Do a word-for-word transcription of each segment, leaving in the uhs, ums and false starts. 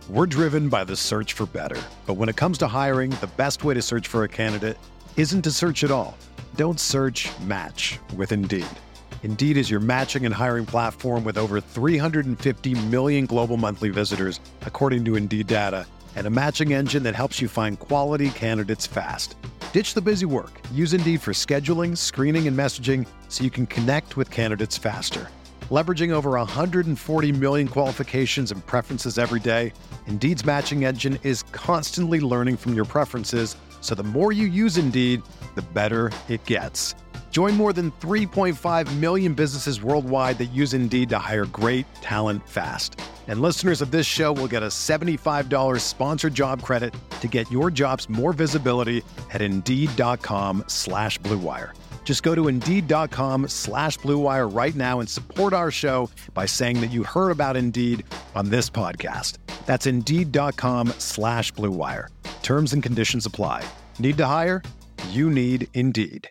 We're driven by the search for better. But when it comes to hiring, the best way to search for a candidate isn't to search at all. Don't search, match with Indeed. Indeed is your matching and hiring platform with over three hundred fifty million global monthly visitors, according to Indeed data, and a matching engine that helps you find quality candidates fast. Ditch the busy work. Use Indeed for scheduling, screening, and messaging so you can connect with candidates faster. Leveraging over one hundred forty million qualifications and preferences every day, Indeed's matching engine is constantly learning from your preferences, so the more you use Indeed, the better it gets. Join more than three point five million businesses worldwide that use Indeed to hire great talent fast. And listeners of this show will get a seventy-five dollars sponsored job credit to get your jobs more visibility at Indeed.com slash Blue Wire. Just go to Indeed.com slash Blue Wire right now and support our show by saying that you heard about Indeed on this podcast. That's Indeed.com slash Blue Wire. Terms and conditions apply. Need to hire? You need Indeed.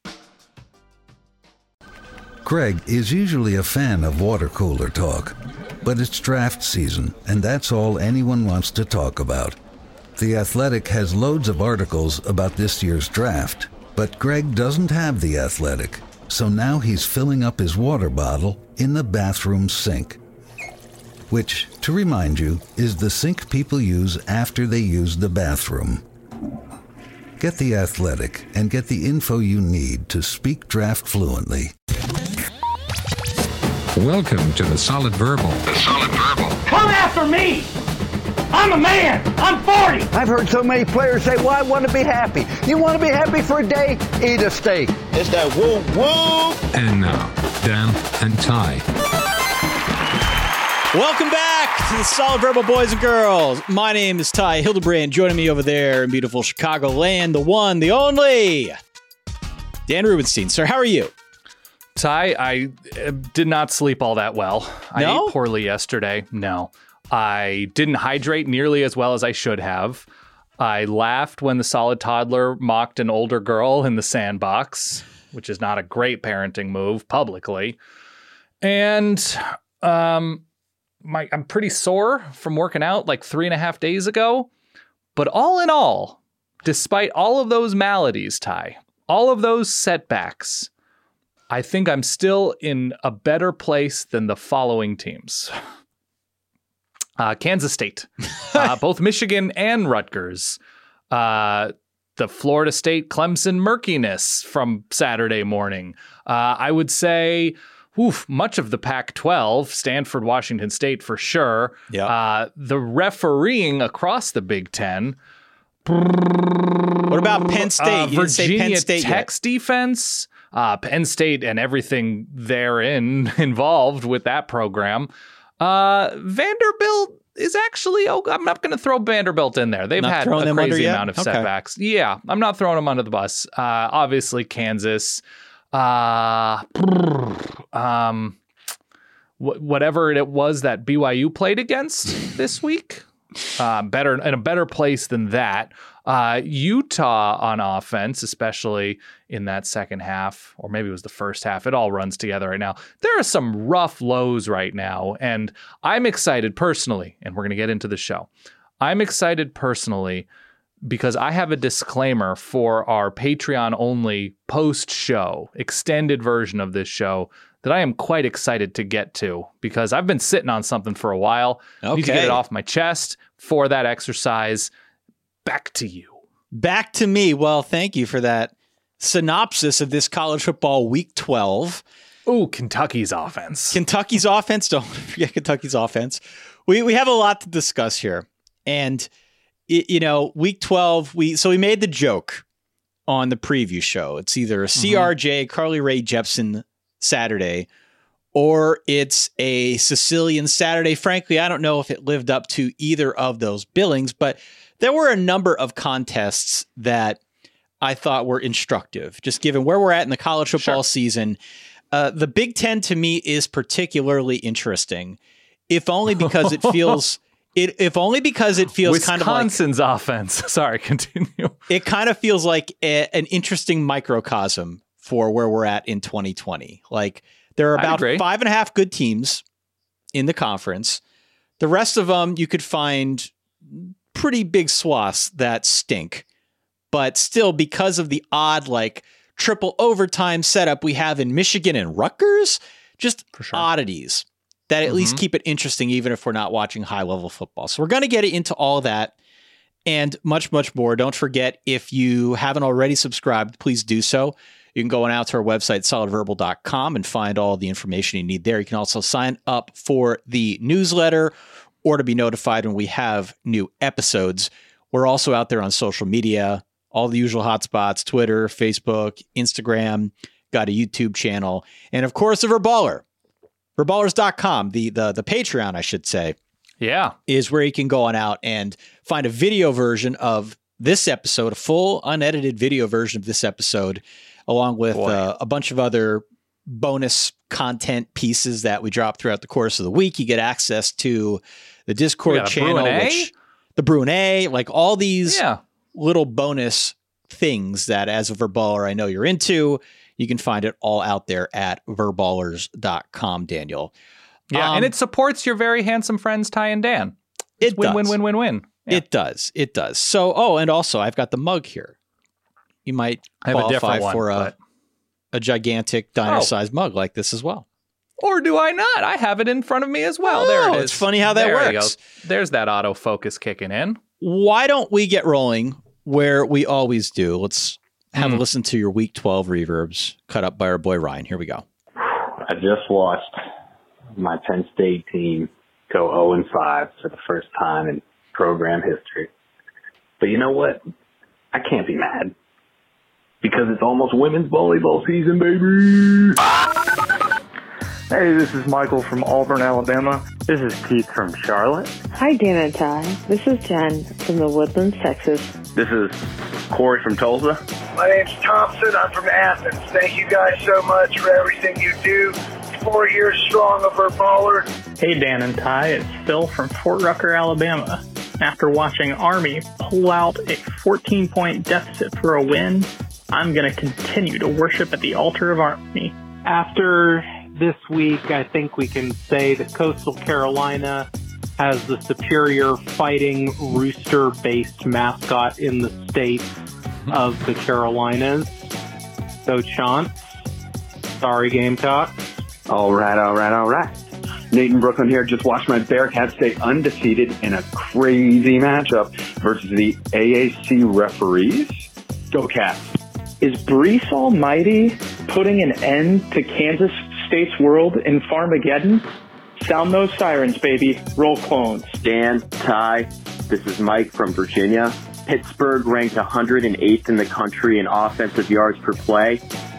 Greg is usually a fan of water cooler talk, but it's draft season, and that's all anyone wants to talk about. The Athletic has loads of articles about this year's draft, but Greg doesn't have The Athletic, so now he's filling up his water bottle in the bathroom sink. Which, to remind you, is the sink people use after they use the bathroom. Get The Athletic and get the info you need to speak draft fluently. Welcome to the Solid Verbal. The Solid Verbal. Come after me! I'm a man! I'm forty! I've heard so many players say, well, I want to be happy. You want to be happy for a day? Eat a steak. It's that woo woo! And now, Dan and Ty. Welcome back to the Solid Verbal, boys and girls. My name is Ty Hildebrand. Joining me over there in beautiful Chicagoland, the one, the only, Dan Rubenstein. Sir, how are you? Ty, I uh, did not sleep all that well. No? I ate poorly yesterday. No. I didn't hydrate nearly as well as I should have. I laughed when the solid toddler mocked an older girl in the sandbox, which is not a great parenting move publicly. And um, my I'm pretty sore from working out like three and a half days ago. But all in all, despite all of those maladies, Ty, all of those setbacks, I think I'm still in a better place than the following teams. Uh, Kansas State, uh, both Michigan and Rutgers, uh, the Florida State Clemson murkiness from Saturday morning. Uh, I would say oof, much of the Pac twelve, Stanford, Washington State for sure. Yeah. Uh, the refereeing across the Big Ten. What about Penn State? Uh, You didn't say Penn Virginia State Tech's yet. defense, uh, Penn State and everything therein involved with that program. Uh, Vanderbilt is actually, oh, I'm not going to throw Vanderbilt in there. They've Not had throwing a them under crazy yet? amount of Okay. setbacks. Yeah, I'm not throwing them under the bus. Uh, obviously Kansas, uh, um, wh- whatever it was that B Y U played against this week, uh, better in a better place than that. Uh, Utah on offense, especially in that second half, or maybe it was the first half. It all runs together right now. There are some rough lows right now, and I'm excited personally, and we're going to get into the show. I'm excited personally because I have a disclaimer for our Patreon-only post-show, extended version of this show that I am quite excited to get to because I've been sitting on something for a while. I need to get Okay. it off my chest for that exercise. Back to you. Back to me. Well, thank you for that synopsis of this college football week twelve. Ooh, Kentucky's offense. Kentucky's offense. Don't forget Kentucky's offense. We we have a lot to discuss here. And, it, you know, week twelve, we so we made the joke on the preview show. It's either a C R J, Carly Rae Jepsen Saturday, or it's a Sicilian Saturday. Frankly, I don't know if it lived up to either of those billings, but there were a number of contests that I thought were instructive, just given where we're at in the college football Sure. season. Uh, the Big Ten to me is particularly interesting, if only because it feels it. If only because it feels kind of like Wisconsin's offense. Sorry, continue. it kind of feels like a, an interesting microcosm for where we're at in twenty twenty. Like there are I about agree. five and a half good teams in the conference. The rest of them you could find pretty big swaths that stink. But still, because of the odd, like, triple overtime setup we have in Michigan and Rutgers, just sure. oddities that at mm-hmm. least keep it interesting, even if we're not watching high-level football. So we're going to get into all of that and much, much more. Don't forget, if you haven't already subscribed, please do so. You can go on out to our website, solid verbal dot com, and find all the information you need there. You can also sign up for the newsletter or to be notified when we have new episodes. We're also out there on social media, all the usual hotspots, Twitter, Facebook, Instagram, got a YouTube channel, and of course, the Verballer. Verballers dot com, the, the, the Patreon, I should say. Yeah. Is where you can go on out and find a video version of this episode, a full unedited video version of this episode, along with uh, a bunch of other bonus content pieces that we drop throughout the course of the week. You get access to the Discord channel, which, the Brunei, like all these yeah. little bonus things that as a Verballer, I know you're into. You can find it all out there at verballers dot com, Daniel. Yeah, um, and it supports your very handsome friends, Ty and Dan. It's it win, does. win, win, win, win. Yeah. It does. It does. So, oh, and also I've got the mug here. You might qualify one, for a, but... a gigantic diner-sized oh. mug like this as well. Or do I not? I have it in front of me as well. Oh, there it is. It's funny how that there works. There's that autofocus kicking in. Why don't we get rolling where we always do? Let's have mm. a listen to your Week twelve reverbs cut up by our boy Ryan. Here we go. I just watched my Penn State team go oh and five for the first time in program history. But you know what? I can't be mad because it's almost women's volleyball season, baby. Hey, this is Michael from Auburn, Alabama. This is Keith from Charlotte. Hi, Dan and Ty. This is Jen from the Woodlands, Texas. This is Corey from Tulsa. My name's Thompson. I'm from Athens. Thank you guys so much for everything you do. Four years strong of Verballer. Hey, Dan and Ty. It's Phil from Fort Rucker, Alabama. After watching Army pull out a fourteen-point deficit for a win, I'm going to continue to worship at the altar of Army. After this week, I think we can say that Coastal Carolina has the superior fighting rooster-based mascot in the state of the Carolinas. Go Chants. Sorry, Gamecocks. All right, all right, all right. Nathan Brooklyn here. Just watched my Bearcats stay undefeated in a crazy matchup versus the A A C referees. Go Cats. Is Brees Almighty putting an end to Kansas State's world in Farmageddon? Sound those sirens, baby. Roll clones. Dan, Ty, this is Mike from Virginia. Pittsburgh ranked one hundred eighth in the country in offensive yards per play.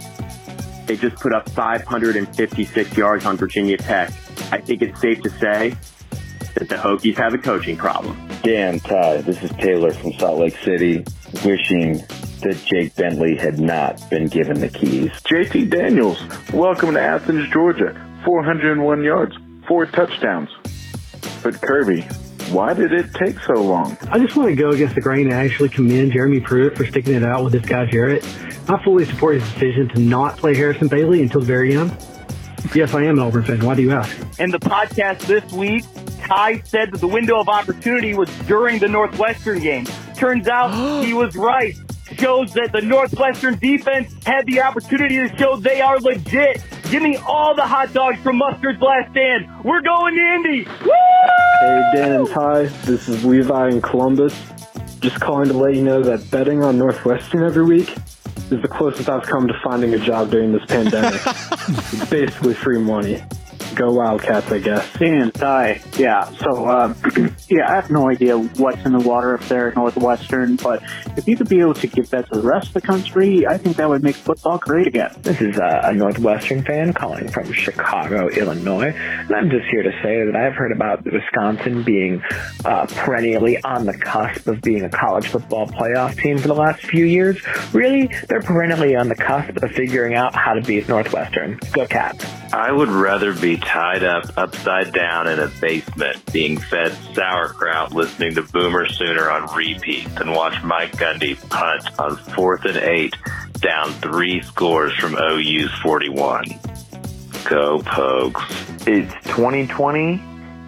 They just put up five hundred fifty-six yards on Virginia Tech. I think it's safe to say that the Hokies have a coaching problem. Dan, Ty, this is Taylor from Salt Lake City, wishing that Jake Bentley had not been given the keys. J T Daniels, welcome to Athens, Georgia. four hundred one yards, four touchdowns. But Kirby, why did it take so long? I just want to go against the grain and actually commend Jeremy Pruitt for sticking it out with this guy Jarrett. I fully support his decision to not play Harrison Bailey until the very end. Yes, I am an Auburn fan. Why do you ask? In the podcast this week, Ty said that the window of opportunity was during the Northwestern game. Turns out he was right. Shows that the Northwestern defense had the opportunity to show they are legit. Give me all the hot dogs from Mustard's Last Stand. We're going to Indy. Woo! Hey, Dan and Ty. This is Levi in Columbus. Just calling to let you know that betting on Northwestern every week is the closest I've come to finding a job during this pandemic. It's basically free money. Go Wildcats, I guess. Dan, Ty, yeah. So, um, yeah, I have no idea what's in the water up there at Northwestern, but if you could be able to give that to the rest of the country, I think that would make football great again. This is uh, a Northwestern fan calling from Chicago, Illinois, and I'm just here to say that I've heard about Wisconsin being uh, perennially on the cusp of being a college football playoff team for the last few years. Really, they're perennially on the cusp of figuring out how to beat Northwestern. Go Cats. I would rather be tied up upside down in a basement being fed sauerkraut listening to Boomer Sooner on repeat than watch Mike Gundy punt on fourth and eight down three scores from O U's forty-one. Go Pogues. It's twenty twenty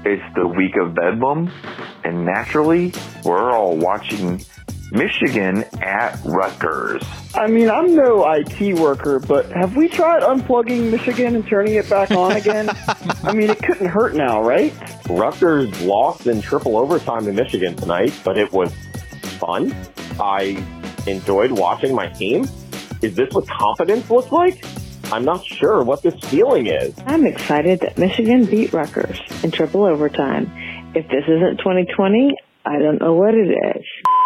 it's the week of Bedlam, and naturally, we're all watching Michigan at Rutgers. I mean, I'm no I T worker, but have we tried unplugging Michigan and turning it back on again? I mean, it couldn't hurt now, right? Rutgers lost in triple overtime to Michigan tonight, but it was fun. I enjoyed watching my team. Is this what confidence looks like? I'm not sure what this feeling is. I'm excited that Michigan beat Rutgers in triple overtime. If this isn't twenty twenty, I don't know what it is.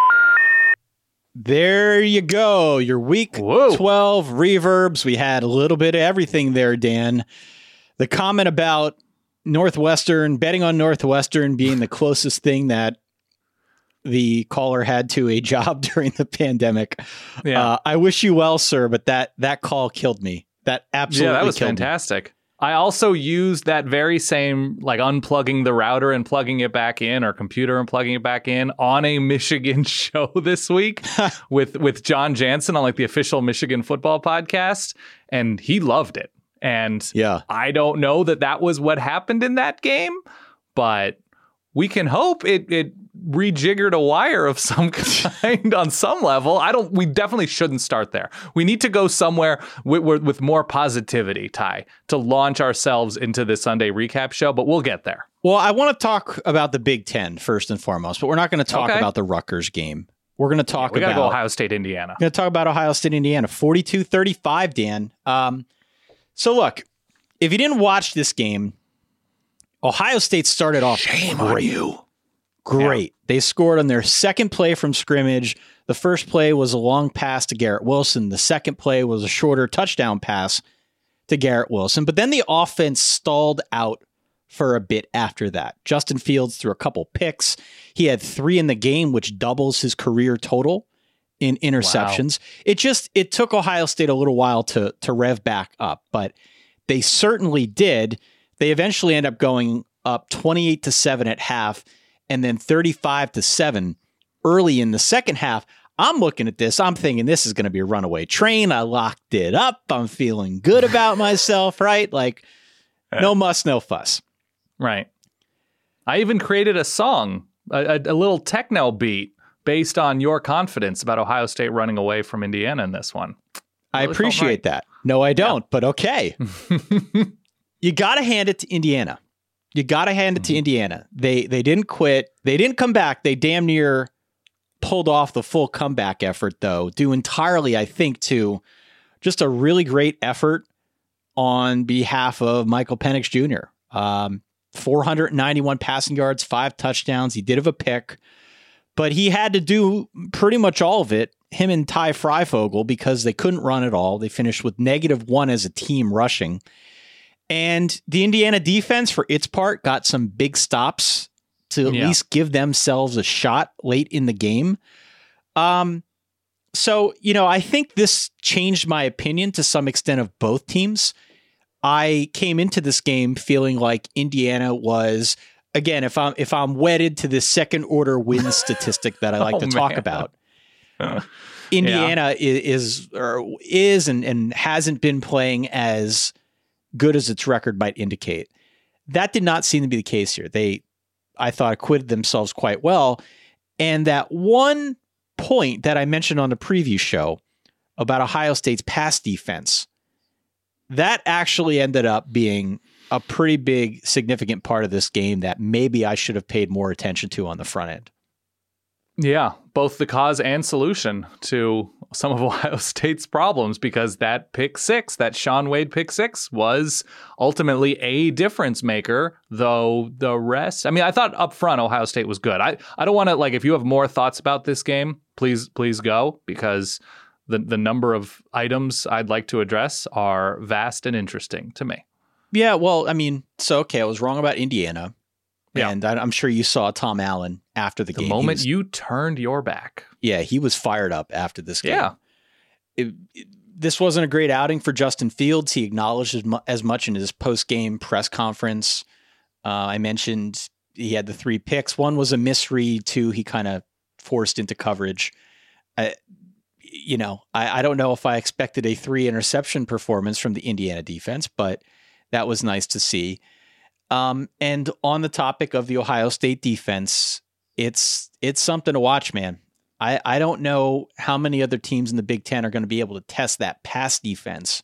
There you go. Your week Whoa. twelve reverbs. We had a little bit of everything there, Dan. The comment about Northwestern, betting on Northwestern being the closest thing that the caller had to a job during the pandemic. Yeah. Uh, I wish you well, sir, but that, that call killed me. That absolutely Yeah, that was killed fantastic. Me. I also used that very same, like unplugging the router and plugging it back in, or computer and plugging it back in, on a Michigan show this week with, with John Jansen on like the official Michigan football podcast. And he loved it. And yeah, I don't know that that was what happened in that game, but we can hope it, it rejiggered a wire of some kind on some level. I don't, we definitely shouldn't start there. We need to go somewhere with, with, with more positivity, Ty, to launch ourselves into this Sunday recap show, but we'll get there. Well, I want to talk about the Big Ten first and foremost, but we're not going to talk okay. about the Rutgers game. We're going to talk yeah, we about gotta go Ohio State, Indiana. We're going to talk about Ohio State, Indiana, forty-two thirty-five, Dan. Um, so look, if you didn't watch this game, Ohio State started off Shame great. on you. Great. Yeah. They scored on their second play from scrimmage. The first play was a long pass to Garrett Wilson. The second play was a shorter touchdown pass to Garrett Wilson. But then the offense stalled out for a bit after that. Justin Fields threw a couple picks. He had three in the game, which doubles his career total in interceptions. Wow. It just, it took Ohio State a little while to, to rev back up, but they certainly did. They eventually end up going up twenty-eight to seven at half, and then thirty-five to seven early in the second half. I'm looking at this. I'm thinking this is going to be a runaway train. I locked it up. I'm feeling good about myself, right? Like, no muss, no fuss. Right. I even created a song, a, a, a little techno beat based on your confidence about Ohio State running away from Indiana in this one. I really appreciate right. that. No, I don't, yeah. but okay. You got to hand it to Indiana. You got to hand it to Indiana. They they didn't quit. They didn't come back. They damn near pulled off the full comeback effort, though, due entirely, I think, to just a really great effort on behalf of Michael Penix Junior Um, four hundred ninety-one passing yards, five touchdowns. He did have a pick, but he had to do pretty much all of it, him and Ty Freifogel, because they couldn't run at all. They finished with negative one as a team rushing. And the Indiana defense, for its part, got some big stops to at yeah. least give themselves a shot late in the game. Um, so, you know, I think this changed my opinion to some extent of both teams. I came into this game feeling like Indiana was, again, if I'm if I'm wedded to this second order win statistic that I like oh, to talk man. about, Indiana yeah. is or is and, and hasn't been playing as good as its record might indicate. That did not seem to be the case here. They, I thought, acquitted themselves quite well. And that one point that I mentioned on the preview show about Ohio State's pass defense, that actually ended up being a pretty big, significant part of this game that maybe I should have paid more attention to on the front end. Yeah, both the cause and solution to some of Ohio State's problems, because that pick six, that Shaun Wade pick six, was ultimately a difference maker, though the rest, I mean, I thought up front Ohio State was good. I, I don't want to, like, if you have more thoughts about this game, please, please go, because the, the number of items I'd like to address are vast and interesting to me. Yeah, well, I mean, so, okay, I was wrong about Indiana. Yeah. And I'm sure you saw Tom Allen after the, the game. The moment was, you turned your back. Yeah, he was fired up after this game. Yeah. It, it, this wasn't a great outing for Justin Fields. He acknowledged as, mu- as much in his post-game press conference. Uh, I mentioned he had the three picks. One was a misread. Two, he kind of forced into coverage. I, you know, I, I don't know if I expected a three interception performance from the Indiana defense, but that was nice to see. Um, and on the topic of the Ohio State defense, it's it's something to watch, man. I, I don't know how many other teams in the Big Ten are going to be able to test that pass defense.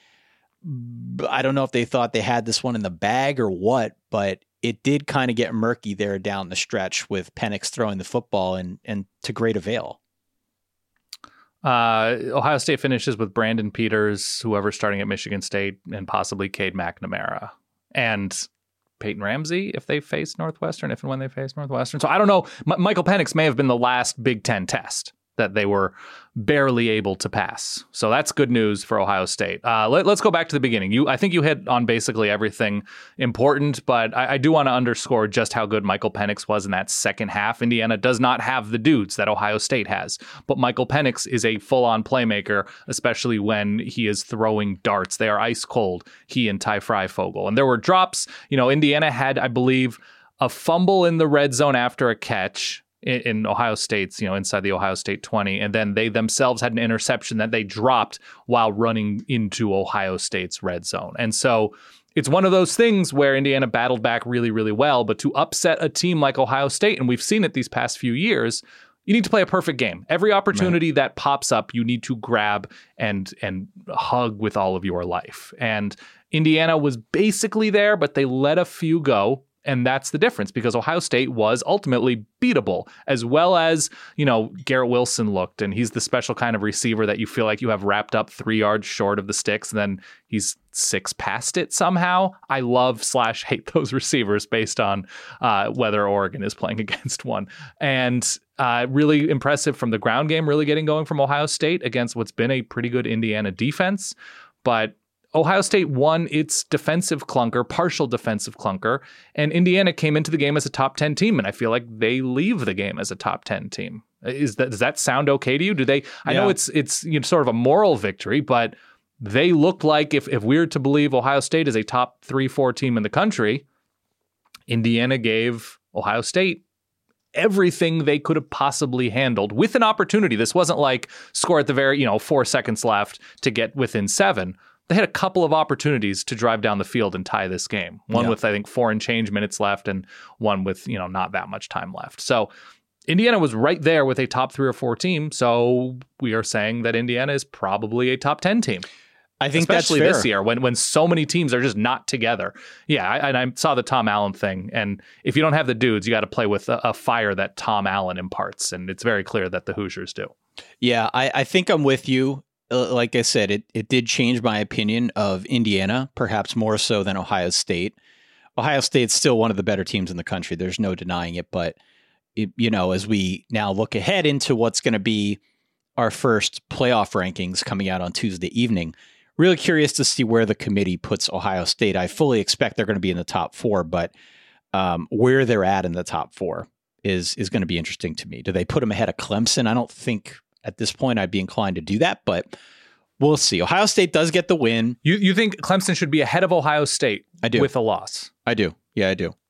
I don't know if they thought they had this one in the bag or what, but it did kind of get murky there down the stretch with Penix throwing the football and, and to great avail. Uh, Ohio State finishes with Brandon Peters, whoever's starting at Michigan State, and possibly Cade McNamara. And Peyton Ramsey if they face Northwestern, if and when they face Northwestern. So I don't know. M- Michael Penix may have been the last Big Ten test that they were barely able to pass. So that's good news for Ohio State. Uh, let, let's go back to the beginning. You, I think you hit on basically everything important, but I, I do want to underscore just how good Michael Penix was in that second half. Indiana does not have the dudes that Ohio State has, but Michael Penix is a full-on playmaker, especially when he is throwing darts. They are ice cold, he and Ty Freifogel. And there were drops. You know, Indiana had, I believe, a fumble in the red zone after a catch in, in Ohio State's, you know, inside the Ohio State twenty. And then they themselves had an interception that they dropped while running into Ohio State's red zone. And so it's one of those things where Indiana battled back really, really well. But to upset a team like Ohio State, and we've seen it these past few years, you need to play a perfect game. Every opportunity right. that pops up, you need to grab and and hug with all of your life. And Indiana was basically there, but they let a few go. And that's the difference, because Ohio State was ultimately beatable, as well as, you know, Garrett Wilson looked, and he's the special kind of receiver that you feel like you have wrapped up three yards short of the sticks, and then he's six past it somehow. I love slash hate those receivers based on uh, whether Oregon is playing against one. And uh, really impressive from the ground game, really getting going from Ohio State against what's been a pretty good Indiana defense. But Ohio State won its defensive clunker, partial defensive clunker, and Indiana came into the game as a top ten team, and I feel like they leave the game as a top ten team. Is that does that sound okay to you? Do they? I yeah. know it's it's you know, sort of a moral victory, but they looked like, if if we're to believe Ohio State is a top three, four team in the country, Indiana gave Ohio State everything they could have possibly handled with an opportunity. This wasn't like score at the very, you know, four seconds left to get within seven. They had a couple of opportunities to drive down the field and tie this game. One yeah. with, I think, four and change minutes left, and one with, you know, not that much time left. So Indiana was right there with a top three or four team. So we are saying that Indiana is probably a top ten team. I think especially that's fair. This year when when so many teams are just not together. Yeah, I, and I saw the Tom Allen thing. And if you don't have the dudes, you got to play with a, a fire that Tom Allen imparts. And it's very clear that the Hoosiers do. Yeah, I, I think I'm with you. Uh, like I said, it it did change my opinion of Indiana, perhaps more so than Ohio State. Ohio State's still one of the better teams in the country. There's no denying it. But, it, you know, as we now look ahead into what's going to be our first playoff rankings coming out on Tuesday evening, really curious to see where the committee puts Ohio State. I fully expect they're going to be in the top four, but um, where they're at in the top four is is going to be interesting to me. Do they put them ahead of Clemson? I don't think at this point I'd be inclined to do that, but we'll see. Ohio State does get the win. You you think Clemson should be ahead of Ohio State? I do. With a loss? I do. Yeah, I do.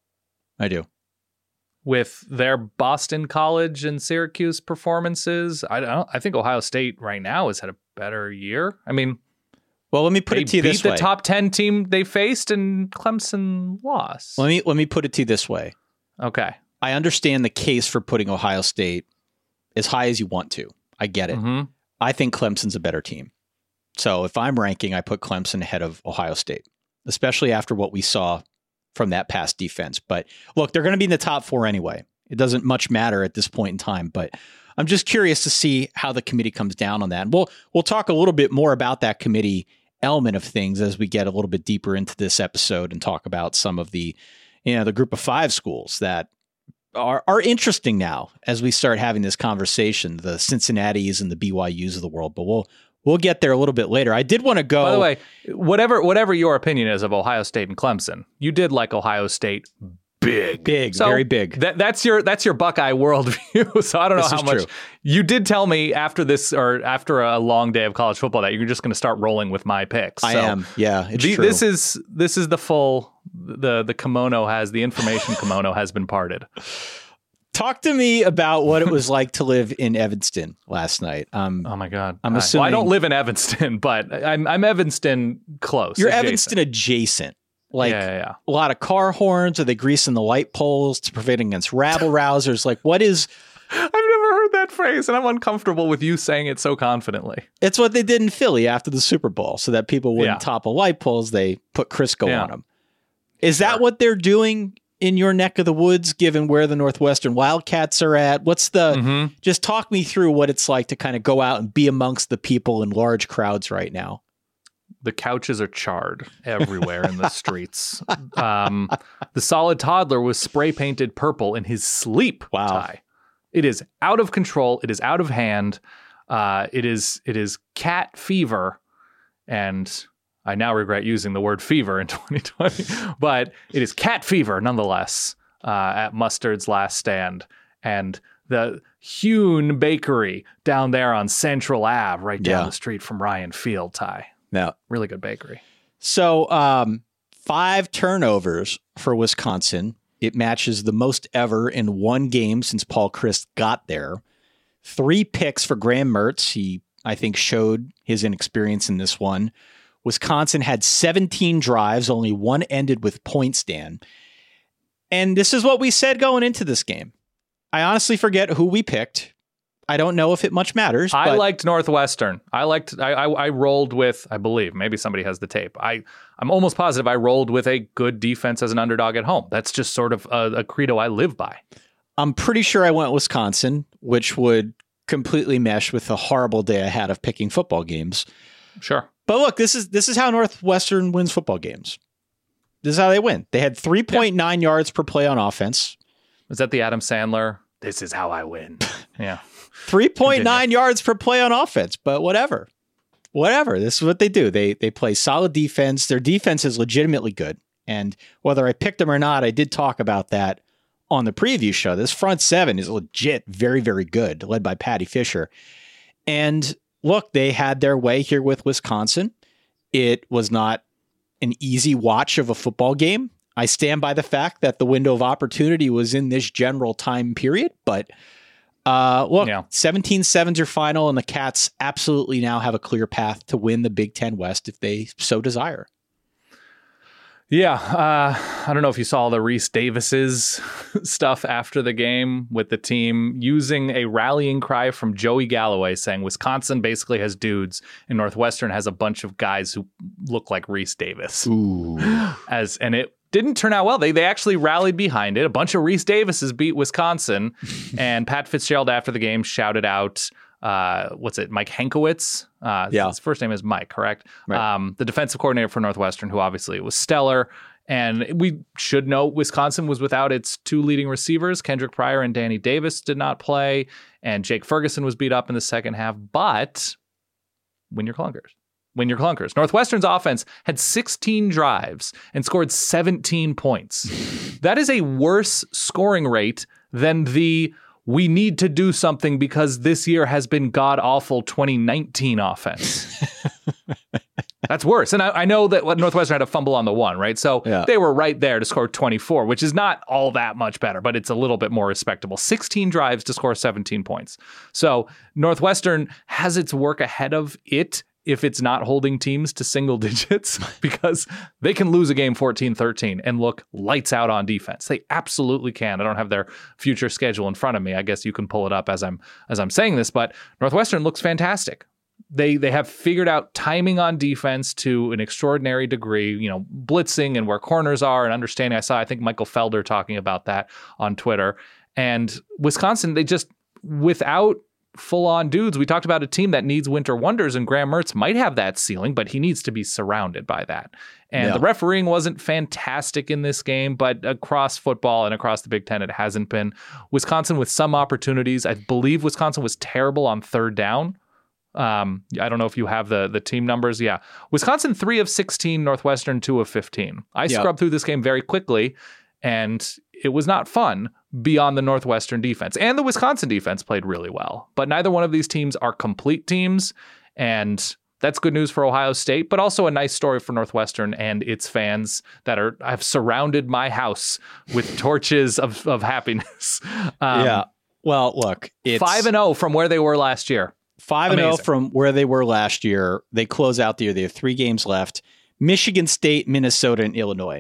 I do. With their Boston College and Syracuse performances, I don't. I think Ohio State right now has had a better year. I mean, well, let me put it to you this way: beat the top ten team they faced, and Clemson lost. Let me let me put it to you this way. Okay, I understand the case for putting Ohio State as high as you want to. I get it. Mm-hmm. I think Clemson's a better team. So if I'm ranking, I put Clemson ahead of Ohio State, especially after what we saw from that past defense. But look, they're going to be in the top four anyway. It doesn't much matter at this point in time, but I'm just curious to see how the committee comes down on that. And we'll, we'll talk a little bit more about that committee element of things as we get a little bit deeper into this episode and talk about some of the, you know, the group of five schools that are are interesting now as we start having this conversation, the Cincinnatis and the B Y Us of the world, but we'll we'll get there a little bit later. I did want to go. By the way, whatever whatever your opinion is of Ohio State and Clemson, you did like Ohio State big, big, so very big. That, that's your that's your Buckeye worldview. So I don't know this how much true. You did tell me after this or after a long day of college football that you're just going to start rolling with my picks. I so am. Yeah, it's the, true. This is this is the full the the kimono has the information kimono has been parted. Talk to me about what it was like to live in Evanston last night. Um, oh my God! I'm uh, assuming well, I don't live in Evanston, but I'm I'm Evanston close. You're adjacent. Evanston adjacent. Like yeah, yeah, yeah. a lot of car horns. Are they greasing the light poles to prevent against rabble rousers? Like, what is... I've never heard that phrase, and I'm uncomfortable with you saying it so confidently. It's what they did in Philly after the Super Bowl, so that people wouldn't Yeah. topple light poles. They put Crisco Yeah. on them. Is that what they're doing in your neck of the woods, given where the Northwestern Wildcats are at? What's the... Mm-hmm. Just talk me through what it's like to kind of go out and be amongst the people in large crowds right now. The couches are charred everywhere in the streets. Um, the solid toddler was spray painted purple in his sleep. Wow. Ty. It is out of control. It is out of hand. Uh, it is it is cat fever. And I now regret using the word fever in twenty twenty. But it is cat fever nonetheless uh, at Mustard's last stand. And the Hewn Bakery down there on Central Ave, right down Yeah. the street from Ryan Field, Ty. Now, really good bakery. So um, five turnovers for Wisconsin. It matches the most ever in one game since Paul Chryst got there. Three picks for Graham Mertz. He, I think, showed his inexperience in this one. Wisconsin had seventeen drives. Only one ended with points, Dan. And this is what we said going into this game. I honestly forget who we picked. I don't know if it much matters. I but liked Northwestern. I liked. I, I I rolled with. I believe maybe somebody has the tape. I I'm almost positive I rolled with a good defense as an underdog at home. That's just sort of a, a credo I live by. I'm pretty sure I went Wisconsin, which would completely mesh with the horrible day I had of picking football games. Sure. But look, this is this is how Northwestern wins football games. This is how they win. They had three point nine yeah. yards per play on offense. Was that the Adam Sandler? This is how I win. Yeah. three point nine yards per play on offense, but whatever. Whatever. This is what they do. They they play solid defense. Their defense is legitimately good. And whether I picked them or not, I did talk about that on the preview show. This front seven is legit very, very good, led by Patty Fisher. And look, they had their way here with Wisconsin. It was not an easy watch of a football game. I stand by the fact that the window of opportunity was in this general time period, but uh, look, yeah. seventeen seven's your final, and the Cats absolutely now have a clear path to win the Big Ten West if they so desire. Yeah, uh, I don't know if you saw the Reese Davis's stuff after the game with the team using a rallying cry from Joey Galloway saying Wisconsin basically has dudes and Northwestern has a bunch of guys who look like Reese Davis. Ooh. As and it didn't turn out well. They they actually rallied behind it. A bunch of Reese Davises beat Wisconsin, and Pat Fitzgerald after the game shouted out, uh, what's it, Mike Hankowitz? Uh, yeah. His first name is Mike, correct? Right. Um, the defensive coordinator for Northwestern, who obviously was stellar. And we should know Wisconsin was without its two leading receivers. Kendrick Pryor and Danny Davis did not play, and Jake Ferguson was beat up in the second half. But win your clunkers. Win your clunkers. Northwestern's offense had sixteen drives and scored seventeen points. That is a worse scoring rate than the we need to do something because this year has been god-awful twenty nineteen offense. That's worse. And I, I know that Northwestern had a fumble on the one, right? So yeah. they were right there to score twenty-four, which is not all that much better, but it's a little bit more respectable. sixteen drives to score seventeen points. So Northwestern has its work ahead of it if it's not holding teams to single digits, because they can lose a game fourteen thirteen and look lights out on defense. They absolutely can. I don't have their future schedule in front of me. I guess you can pull it up as I'm as I'm saying this, but Northwestern looks fantastic. They they have figured out timing on defense to an extraordinary degree, you know, blitzing and where corners are and understanding. I saw, I think, Michael Felder talking about that on Twitter. And Wisconsin, they just, without full-on dudes, we talked about a team that needs winter wonders, and Graham Mertz might have that ceiling, but he needs to be surrounded by that. And yeah. the refereeing wasn't fantastic in this game, but across football and across the Big Ten, it hasn't been. Wisconsin with some opportunities. I believe Wisconsin was terrible on third down. Um, I don't know if you have the the team numbers. Yeah. Wisconsin, three of sixteen, Northwestern, two of fifteen. I yep. scrubbed through this game very quickly, and it was not fun beyond the Northwestern defense. And the Wisconsin defense played really well. But neither one of these teams are complete teams, and that's good news for Ohio State, but also a nice story for Northwestern and its fans that are have surrounded my house with torches of, of happiness. Um, yeah. Well, look, it's five and oh from where they were last year. Five and Amazing. oh from where they were last year. They close out the year. They have three games left. Michigan State, Minnesota, and Illinois.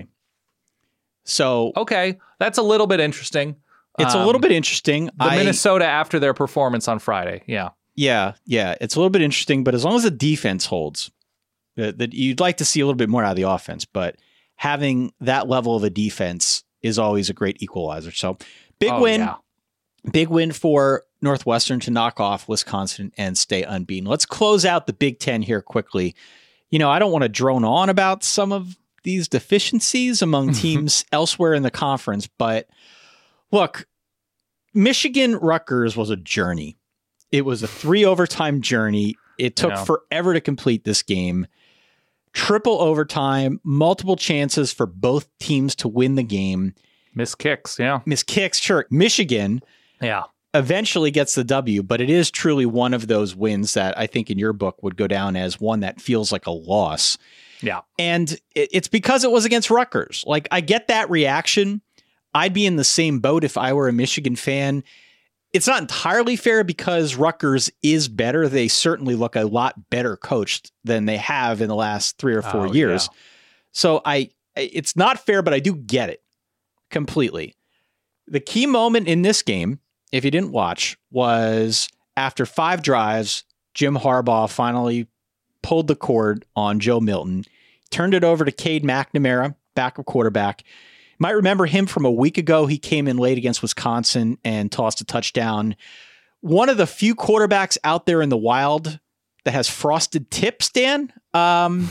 So okay, that's a little bit interesting. It's um, a little bit interesting. The I, Minnesota after their performance on Friday. Yeah. Yeah. Yeah. It's a little bit interesting, but as long as the defense holds, that, that you'd like to see a little bit more out of the offense, but having that level of a defense is always a great equalizer. So big oh, win, yeah. big win for Northwestern to knock off Wisconsin and stay unbeaten. Let's close out the Big Ten here quickly. You know, I don't want to drone on about some of these deficiencies among teams elsewhere in the conference, but look, Michigan Rutgers was a journey. It was a three overtime journey. It took Yeah. forever to complete this game. Triple overtime, multiple chances for both teams to win the game. Miss kicks, yeah. Miss kicks, sure. Michigan Yeah. eventually gets the W, but it is truly one of those wins that I think in your book would go down as one that feels like a loss. Yeah. And it- it's because it was against Rutgers. Like, I get that reaction. I'd be in the same boat if I were a Michigan fan. It's not entirely fair because Rutgers is better. They certainly look a lot better coached than they have in the last three or four Oh, years. yeah. So I, it's not fair, but I do get it completely. The key moment in this game, if you didn't watch, was after five drives, Jim Harbaugh finally pulled the cord on Joe Milton, turned it over to Cade McNamara, backup quarterback. You might remember him from a week ago. He came in late against Wisconsin and tossed a touchdown. One of the few quarterbacks out there in the wild that has frosted tips, Dan. Um,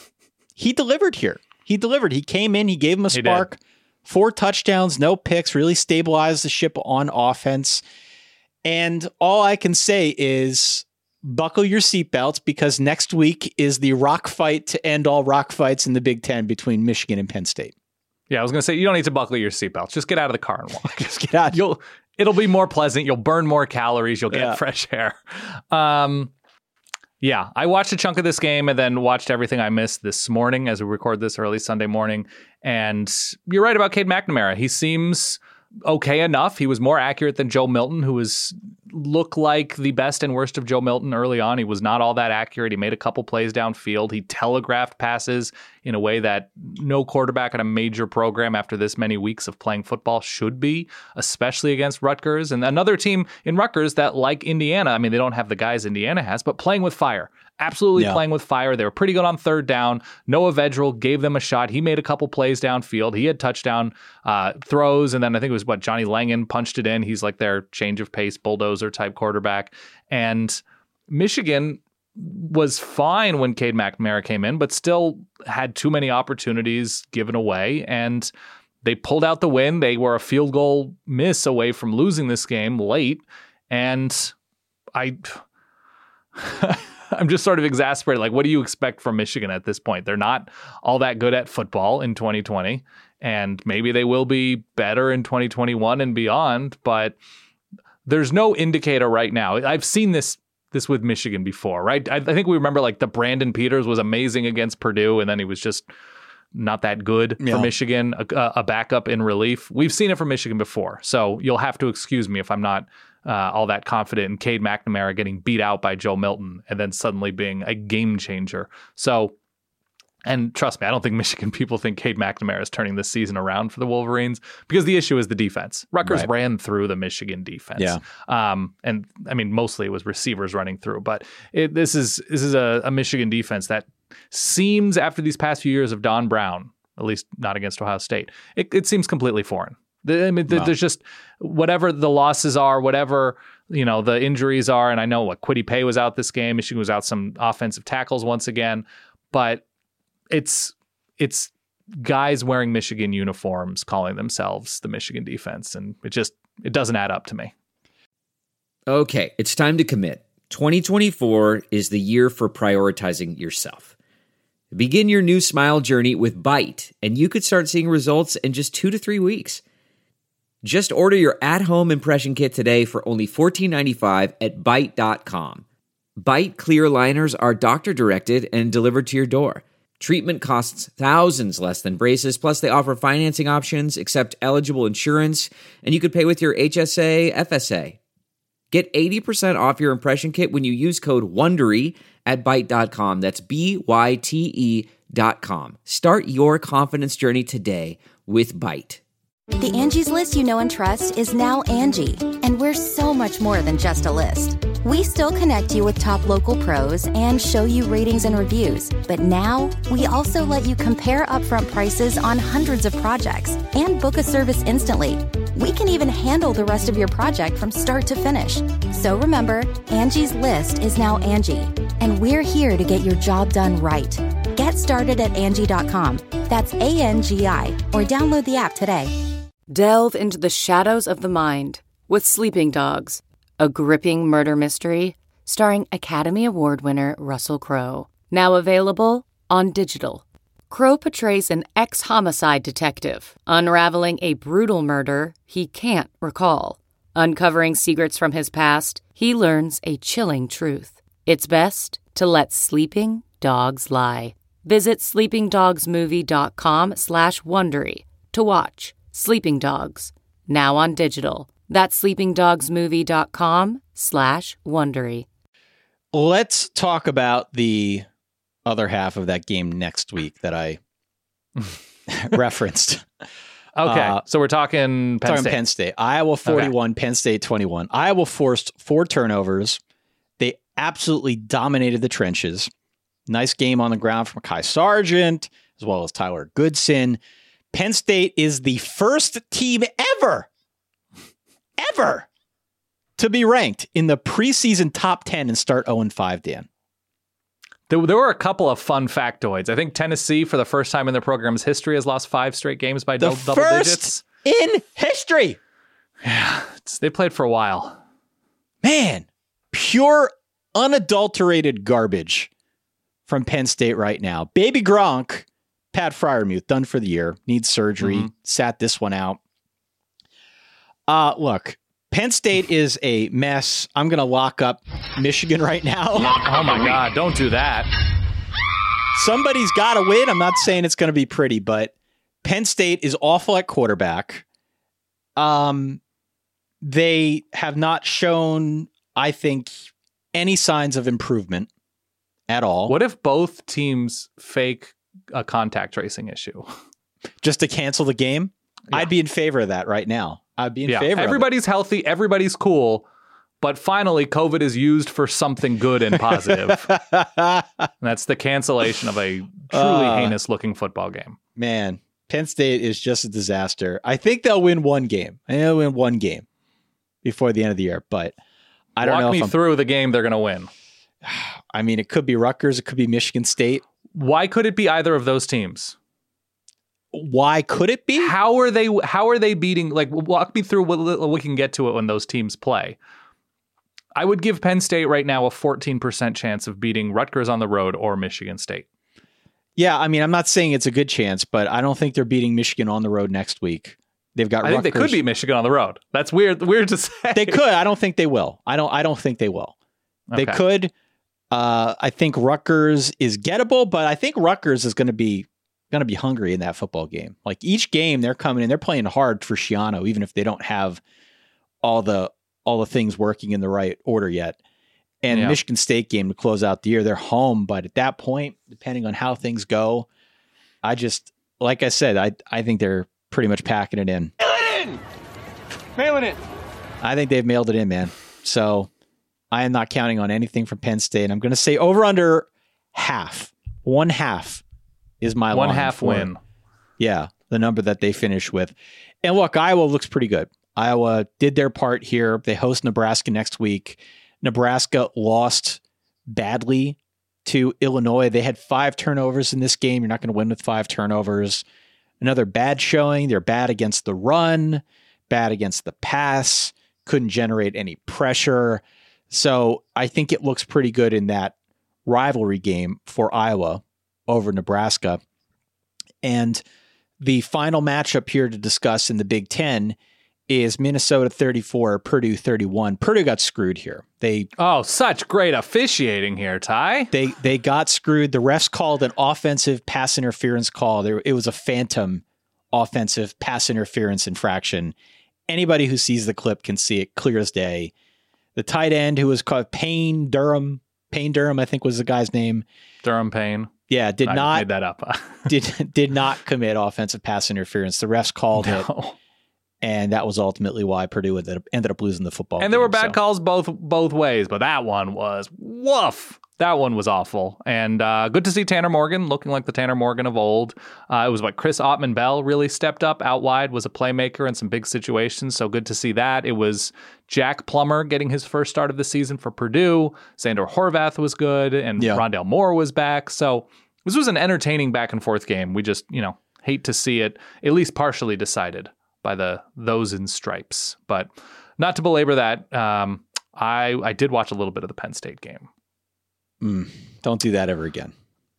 he delivered here. He delivered. He came in. He gave him a He spark. Four touchdowns, no picks, really stabilized the ship on offense. And all I can say is buckle your seatbelts because next week is the rock fight to end all rock fights in the Big Ten between Michigan and Penn State. Yeah, I was going to say, you don't need to buckle your seatbelts. Just get out of the car and walk. Just get out. You'll, it'll be more pleasant. You'll burn more calories. You'll get Yeah. fresh air. Um, yeah, I watched a chunk of this game and then watched everything I missed this morning as we record this early Sunday morning. And you're right about Cade McNamara. He seems okay enough. He was more accurate than Joe Milton, who was looked like the best and worst of Joe Milton early on. He was not all that accurate. He made a couple plays downfield. He telegraphed passes in a way that no quarterback at a major program after this many weeks of playing football should be, especially against Rutgers. And another team in Rutgers that, like Indiana, I mean, they don't have the guys Indiana has, but playing with fire. Absolutely Yeah. playing with fire. They were pretty good on third down. Noah Vedral gave them a shot. He made a couple plays downfield. He had touchdown uh, throws, and then I think it was what Johnny Langan punched it in. He's like their change of pace bulldozer type quarterback. And Michigan was fine when Cade McNamara came in, but still had too many opportunities given away. And they pulled out the win. They were a field goal miss away from losing this game late. And I... I'm just sort of exasperated. Like, what do you expect from Michigan at this point? They're not all that good at football in twenty twenty, and maybe they will be better in twenty twenty-one and beyond, but there's no indicator right now. I've seen this this with Michigan before, right? I, I think we remember like the Brandon Peters was amazing against Purdue, and then he was just not that good Yeah. for Michigan, a, a backup in relief. We've seen it from Michigan before, so you'll have to excuse me if I'm not Uh, all that confident in Cade McNamara getting beat out by Joe Milton and then suddenly being a game changer. So, and trust me, I don't think Michigan people think Cade McNamara is turning this season around for the Wolverines because the issue is the defense. Rutgers Right. ran through the Michigan defense. Yeah. Um, and I mean, mostly it was receivers running through, but it, this is this is a, a Michigan defense that seems, after these past few years of Don Brown, at least not against Ohio State, it, it seems completely foreign. The, I mean, th- Wow. there's just whatever the losses are, whatever, you know, the injuries are. And I know what Kwity Paye was out this game. Michigan was out some offensive tackles once again, but it's, it's guys wearing Michigan uniforms calling themselves the Michigan defense. And it just, it doesn't add up to me. Okay, it's time to commit. twenty twenty-four is the year for prioritizing yourself. Begin your new smile journey with Byte, and you could start seeing results in just two to three weeks. Just order your at-home impression kit today for only fourteen ninety-five at byte dot com. Byte clear liners are doctor-directed and delivered to your door. Treatment costs thousands less than braces, plus they offer financing options, accept eligible insurance, and you could pay with your H S A, F S A. Get eighty percent off your impression kit when you use code WONDERY at byte dot com. That's B Y T E dot com. Start your confidence journey today with Byte. The Angie's List you know and trust is now Angie, and we're so much more than just a list. We still connect you with top local pros and show you ratings and reviews, but now we also let you compare upfront prices on hundreds of projects and book a service instantly. We can even handle the rest of your project from start to finish. So remember, Angie's List is now Angie, and we're here to get your job done right. Get started at Angie dot com. That's A N G I, or download the app today. Delve into the shadows of the mind with Sleeping Dogs, a gripping murder mystery starring Academy Award winner Russell Crowe. Now available on digital. Crowe portrays an ex-homicide detective unraveling a brutal murder he can't recall. Uncovering secrets from his past, he learns a chilling truth. It's best to let sleeping dogs lie. Visit sleepingdogsmovie.com slash Wondery to watch Sleeping Dogs, now on digital. That's sleepingdogsmovie.com slash Wondery. Let's talk about the other half of that game next week that I referenced. Okay, Uh, so we're talking Penn talking State. Penn State. Iowa forty-one, Penn State twenty-one. Iowa forced four turnovers. They absolutely dominated the trenches. Nice game on the ground from Kai Sargent, as well as Tyler Goodson. Penn State is the first team ever, ever, to be ranked in the preseason top ten and start oh and five, Dan. There, there were a couple of fun factoids. I think Tennessee, for the first time in their program's history, has lost five straight games by The double, double first digits. in history. Yeah, it's, they played for a while. Man, pure, unadulterated garbage from Penn State right now. Baby Gronk, Pat Fryermuth, done for the year, needs surgery, Mm-hmm. sat this one out. Uh, look, Penn State is a mess. I'm going to lock up Michigan right now. Oh my God, don't do that. Somebody's got to win. I'm not saying it's going to be pretty, but Penn State is awful at quarterback. Um, they have not shown, I think, any signs of improvement at all. What if both teams fake a contact tracing issue? Just to cancel the game? Yeah. I'd be in favor of that right now. I'd be in yeah, favor everybody's of it. healthy, everybody's cool, but finally COVID is used for something good and positive. And that's the cancellation of a truly Uh, heinous looking football game. Man, Penn State is just a disaster. I think they'll win one game. I think they'll win one game before the end of the year, but I don't Walk know me if I'm, through the game they're going to win. I mean, it could be Rutgers, it could be Michigan State. Why could it be either of those teams? Why could it be? How are they? How are they beating? Like, walk me through what we can get to it when those teams play. I would give Penn State right now a fourteen percent chance of beating Rutgers on the road or Michigan State. Yeah, I mean, I'm not saying it's a good chance, but I don't think they're beating Michigan on the road next week. They've got. I Rutgers. think they could beat Michigan on the road. That's weird. Weird to say. They could. I don't think they will. I don't. I don't think they will. They Okay. could. Uh, I think Rutgers is gettable, but I think Rutgers is going to be going to be hungry in that football game. Like each game, they're coming in, they're playing hard for Schiano, even if they don't have all the all the things working in the right order yet. And Yeah. Michigan State game to close out the year, they're home, but at that point, depending on how things go, I just like I said, I I think they're pretty much packing it in. Mail it in! Mail it in! I think they've mailed it in, man. So I am not counting on anything from Penn State. I'm going to say over under half. One half is my One line half for- win. Yeah, the number that they finish with. And look, Iowa looks pretty good. Iowa did their part here. They host Nebraska next week. Nebraska lost badly to Illinois. They had five turnovers in this game. You're not going to win with five turnovers. Another bad showing. They're bad against the run, bad against the pass, couldn't generate any pressure. So I think it looks pretty good in that rivalry game for Iowa over Nebraska. And the final matchup here to discuss in the Big Ten is Minnesota thirty-four, Purdue thirty-one. Purdue got screwed here. They Oh, such great officiating here, Ty. They they got screwed. The refs called an offensive pass interference call. There, it was a phantom offensive pass interference infraction. Anybody who sees the clip can see it clear as day. The tight end who was called Payne Durham, Payne Durham, I think was the guy's name. Durham Payne. Yeah, did I not made that up. did did not commit offensive pass interference. The refs called No. it, and that was ultimately why Purdue ended up, ended up losing the football. And there were game, bad so. calls both both ways, but that one was woof. That one was awful. And uh, good to see Tanner Morgan looking like the Tanner Morgan of old. Uh, it was what Chris Ottman-Bell really stepped up out wide, was a playmaker in some big situations. So good to see that. It was Jack Plummer getting his first start of the season for Purdue. Xander Horvath was good, and Yeah. Rondale Moore was back. So this was an entertaining back and forth game. We just, you know, hate to see it at least partially decided by the those in stripes. But not to belabor that, um, I I did watch a little bit of the Penn State game. Mm, don't do that ever again.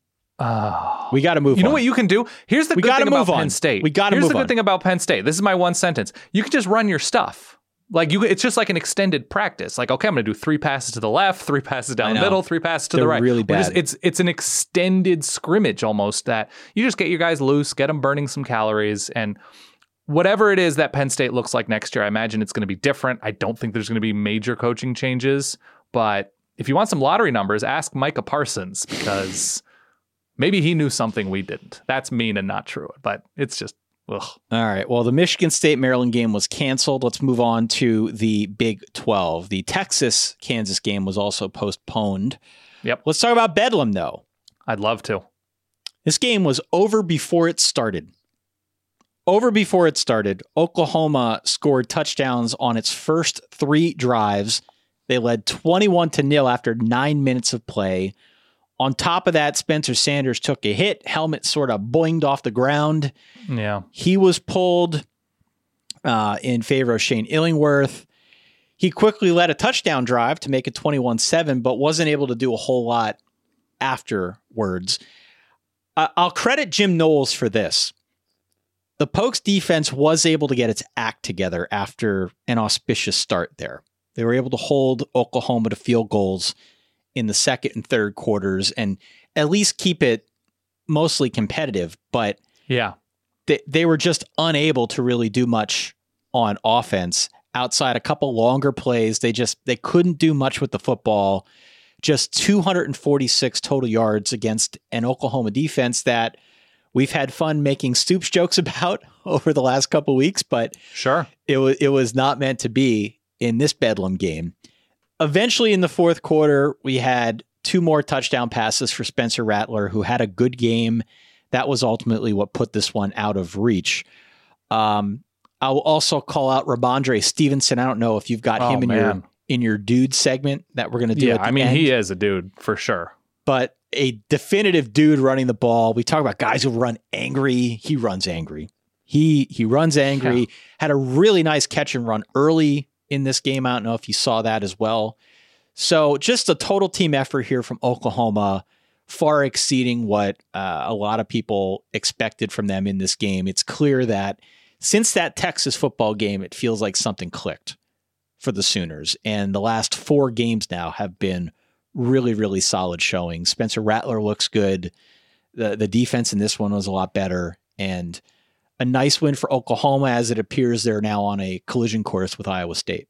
Oh. We got to move You on. know what you can do? Here's the We good gotta thing about move on. Penn State. We gotta Here's move the good on. thing about Penn State. This is my one sentence. You can just run your stuff. Like you, it's just like an extended practice. Like, okay, I'm going to do three passes to the left, three passes down I the know. middle, three passes to They're the right. really We're just- bad. it's it's an extended scrimmage almost that you just get your guys loose, get them burning some calories, and whatever it is that Penn State looks like next year, I imagine it's going to be different. I don't think there's going to be major coaching changes, but if you want some lottery numbers, ask Micah Parsons because maybe he knew something we didn't. That's mean and not true, but it's just, ugh. All right. Well, the Michigan State-Maryland game was canceled. Let's move on to the Big twelve. The Texas-Kansas game was also postponed. Yep. Let's talk about Bedlam, though. I'd love to. This game was over before it started. Over before it started, Oklahoma scored touchdowns on its first three drives. They led twenty-one to nil after nine minutes of play. On top of that, Spencer Sanders took a hit. Helmet sort of boinged off the ground. Yeah. He was pulled uh, in favor of Shane Illingworth. He quickly led a touchdown drive to make it twenty-one seven, but wasn't able to do a whole lot afterwards. Uh, I'll credit Jim Knowles for this. The Pokes defense was able to get its act together after an auspicious start there. They were able to hold Oklahoma to field goals in the second and third quarters and at least keep it mostly competitive, but Yeah. they, they were just unable to really do much on offense outside a couple longer plays. They just, they couldn't do much with the football. Just two hundred forty-six total yards against an Oklahoma defense that we've had fun making Stoops jokes about over the last couple weeks, but sure, it was, it was not meant to be in this Bedlam game. Eventually in the fourth quarter, we had two more touchdown passes for Spencer Rattler, who had a good game. That was ultimately what put this one out of reach. Um, I will also call out Ramondre Stevenson. I don't know if you've got Oh, him in man. your in your dude segment that we're going to do Yeah, at the I mean, end. he is a dude for sure. But a definitive dude running the ball. We talk about guys who run angry. He runs angry. He he runs angry. Yeah. Had a really nice catch and run early in this game. I don't know if you saw that as well. So just a total team effort here from Oklahoma, far exceeding what uh, a lot of people expected from them in this game. It's clear that since that Texas football game, it feels like something clicked for the Sooners. And the last four games now have been really, really solid showing. Spencer Rattler looks good. The, the defense in this one was a lot better. And a nice win for Oklahoma as it appears they're now on a collision course with Iowa State.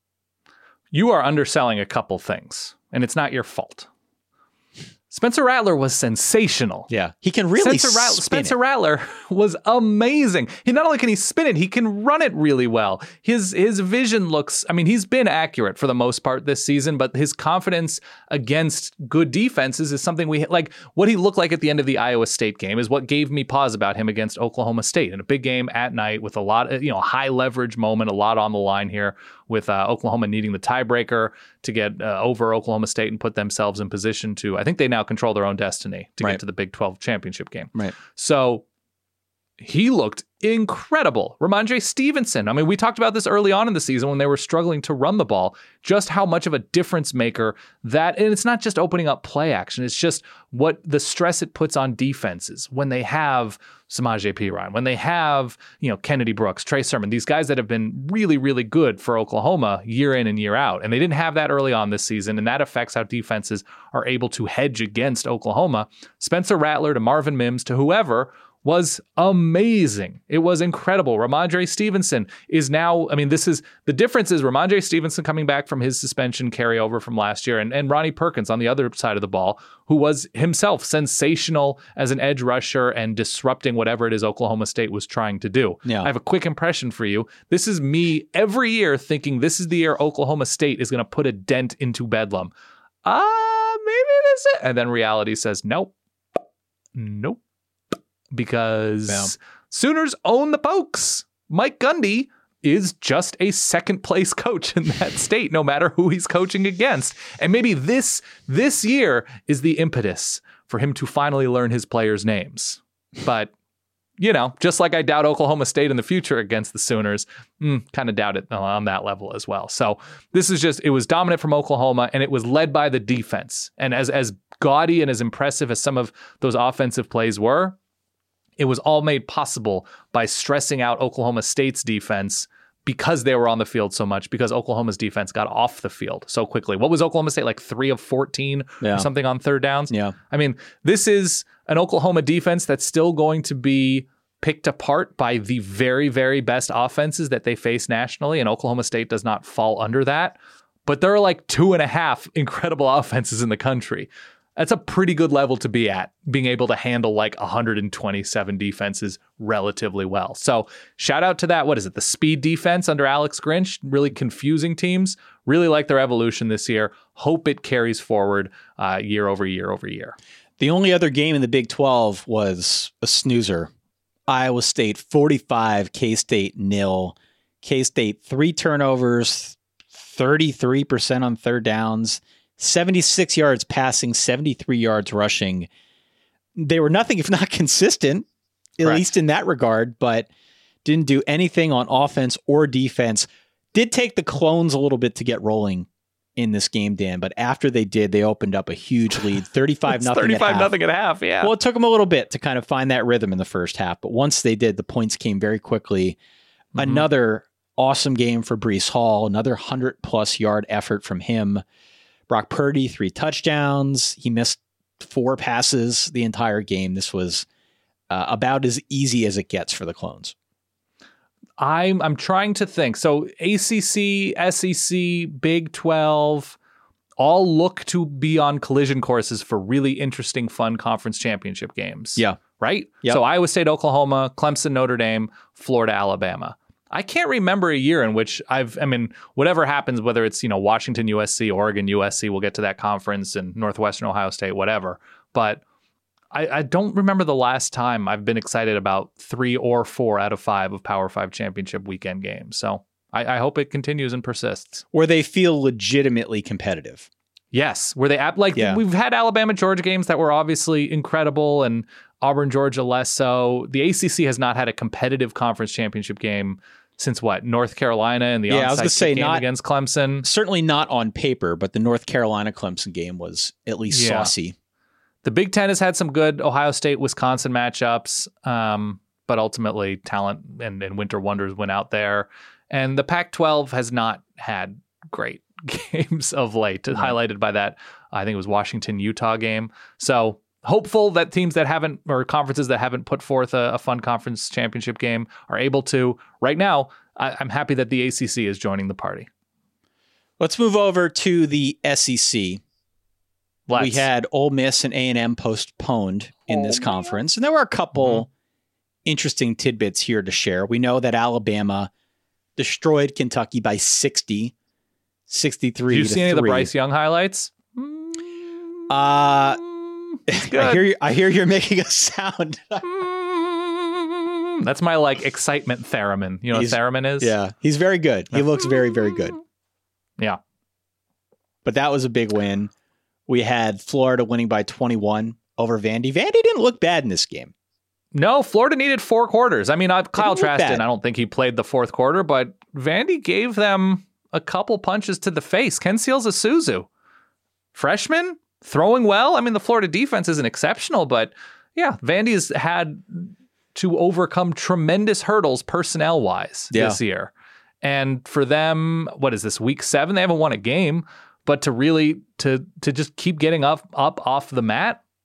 You are underselling a couple things, and it's not your fault. Spencer Rattler was sensational. Yeah, he can really Spencer, Rat- spin Spencer it. Rattler was amazing. He not only can he spin it, he can run it really well. His his vision looks, I mean, he's been accurate for the most part this season, but his confidence against good defenses is something we like. What he looked like at the end of the Iowa State game is what gave me pause about him against Oklahoma State in a big game at night with a lot of, you know, high leverage moment, a lot on the line here with uh, Oklahoma needing the tiebreaker to get uh, over Oklahoma State and put themselves in position to, I think they now control their own destiny to Right. get to the Big twelve championship game. Right. So he looked incredible. Ramondre Stevenson. I mean, we talked about this early on in the season when they were struggling to run the ball, just how much of a difference maker that, and it's not just opening up play action. It's just what the stress it puts on defenses when they have Samaje Perine, when they have, you know, Kennedy Brooks, Trey Sermon, these guys that have been really, really good for Oklahoma year in and year out. And they didn't have that early on this season. And that affects how defenses are able to hedge against Oklahoma. Spencer Rattler to Marvin Mims to whoever was amazing. It was incredible. Ramondre Stevenson is now, I mean, this is, the difference is Ramondre Stevenson coming back from his suspension carryover from last year, and, and Ronnie Perkins on the other side of the ball, who was himself sensational as an edge rusher and disrupting whatever it is Oklahoma State was trying to do. Yeah. I have a quick impression for you. This is me every year thinking this is the year Oklahoma State is going to put a dent into Bedlam. Ah, uh, maybe this is it. And then reality says, nope, nope. Because Bam. Sooners own the Pokes. Mike Gundy is just a second place coach in that state, no matter who he's coaching against. And maybe this this year is the impetus for him to finally learn his players' names. But, you know, just like I doubt Oklahoma State in the future against the Sooners, mm, kind of doubt it on that level as well. So this is just, it was dominant from Oklahoma, and it was led by the defense. And as as gaudy and as impressive as some of those offensive plays were, it was all made possible by stressing out Oklahoma State's defense because they were on the field so much, because Oklahoma's defense got off the field so quickly. What was Oklahoma State, like three of fourteen yeah. or something on third downs? Yeah. I mean, this is an Oklahoma defense that's still going to be picked apart by the very, very best offenses that they face nationally, and Oklahoma State does not fall under that. But there are like two and a half incredible offenses in the country. That's a pretty good level to be at, being able to handle like one hundred twenty-seven defenses relatively well. So shout out to that. What is it? The speed defense under Alex Grinch, really confusing teams. Really like their evolution this year. Hope it carries forward uh, year over year over year. The only other game in the Big twelve was a snoozer. Iowa State forty-five, K-State nil. K-State three turnovers, thirty-three percent on third downs, seventy-six yards passing, seventy-three yards rushing. They were nothing if not consistent, at Correct. least in that regard, but didn't do anything on offense or defense. Did take the Clones a little bit to get rolling in this game, Dan, but after they did, they opened up a huge lead, thirty-five nothing. thirty-five nothing at half, yeah. Well, it took them a little bit to kind of find that rhythm in the first half, but once they did, the points came very quickly. Mm-hmm. Another awesome game for Breece Hall, another one hundred plus yard effort from him. Brock Purdy, three touchdowns. He missed four passes the entire game. This was uh, about as easy as it gets for the Clones. I'm I'm trying to think. So A C C, S E C, Big twelve, all look to be on collision courses for really interesting, fun conference championship games. Yeah. Right? Yep. So Iowa State, Oklahoma, Clemson, Notre Dame, Florida, Alabama. I can't remember a year in which I've, I mean, whatever happens, whether it's, you know, Washington, U S C, Oregon, U S C, we'll get to that conference, and Northwestern, Ohio State, whatever. But I, I don't remember the last time I've been excited about three or four out of five of Power Five championship weekend games. So I, I hope it continues and persists. Where they feel legitimately competitive. Yes. Where they, like, Yeah. we've had Alabama, Georgia games that were obviously incredible, and Auburn, Georgia less so. The A C C has not had a competitive conference championship game since what? North Carolina and the Yeah, I was onside gonna say kick game not- against Clemson. Certainly not on paper, but the North Carolina Clemson game was at least Yeah. saucy. The Big Ten has had some good Ohio State, Wisconsin matchups, um, but ultimately talent and, and winter wonders went out there. And the Pac twelve has not had great games of late, highlighted by that, I think it was Washington-Utah game. So hopeful that teams that haven't, or conferences that haven't put forth a, a fun conference championship game are able to. Right now, I, I'm happy that the A C C is joining the party. Let's move over to the S E C. Let's. We had Ole Miss and A and M postponed in this conference, and there were a couple Mm-hmm. interesting tidbits here to share. We know that Alabama destroyed Kentucky by sixty, sixty-three Did you to see any of the three. Bryce Young highlights? Uh, good. I hear I hear you're making a sound. That's my like excitement theremin. You know He's- what theremin is? Yeah, he's very good. He looks very, very good. Yeah. But that was a big win. We had Florida winning by twenty-one over Vandy. Vandy didn't look bad in this game. No, Florida needed four quarters. I mean, uh, Kyle didn't look Trask, bad. I don't think he played the fourth quarter, but Vandy gave them a couple punches to the face. Ken Seals Isuzu, freshman, throwing well. I mean, the Florida defense isn't exceptional, but yeah, Vandy's had to overcome tremendous hurdles personnel-wise Yeah. this year. And for them, what is this, week seven? They haven't won a game, but to really, to to just keep getting up, up off the mat,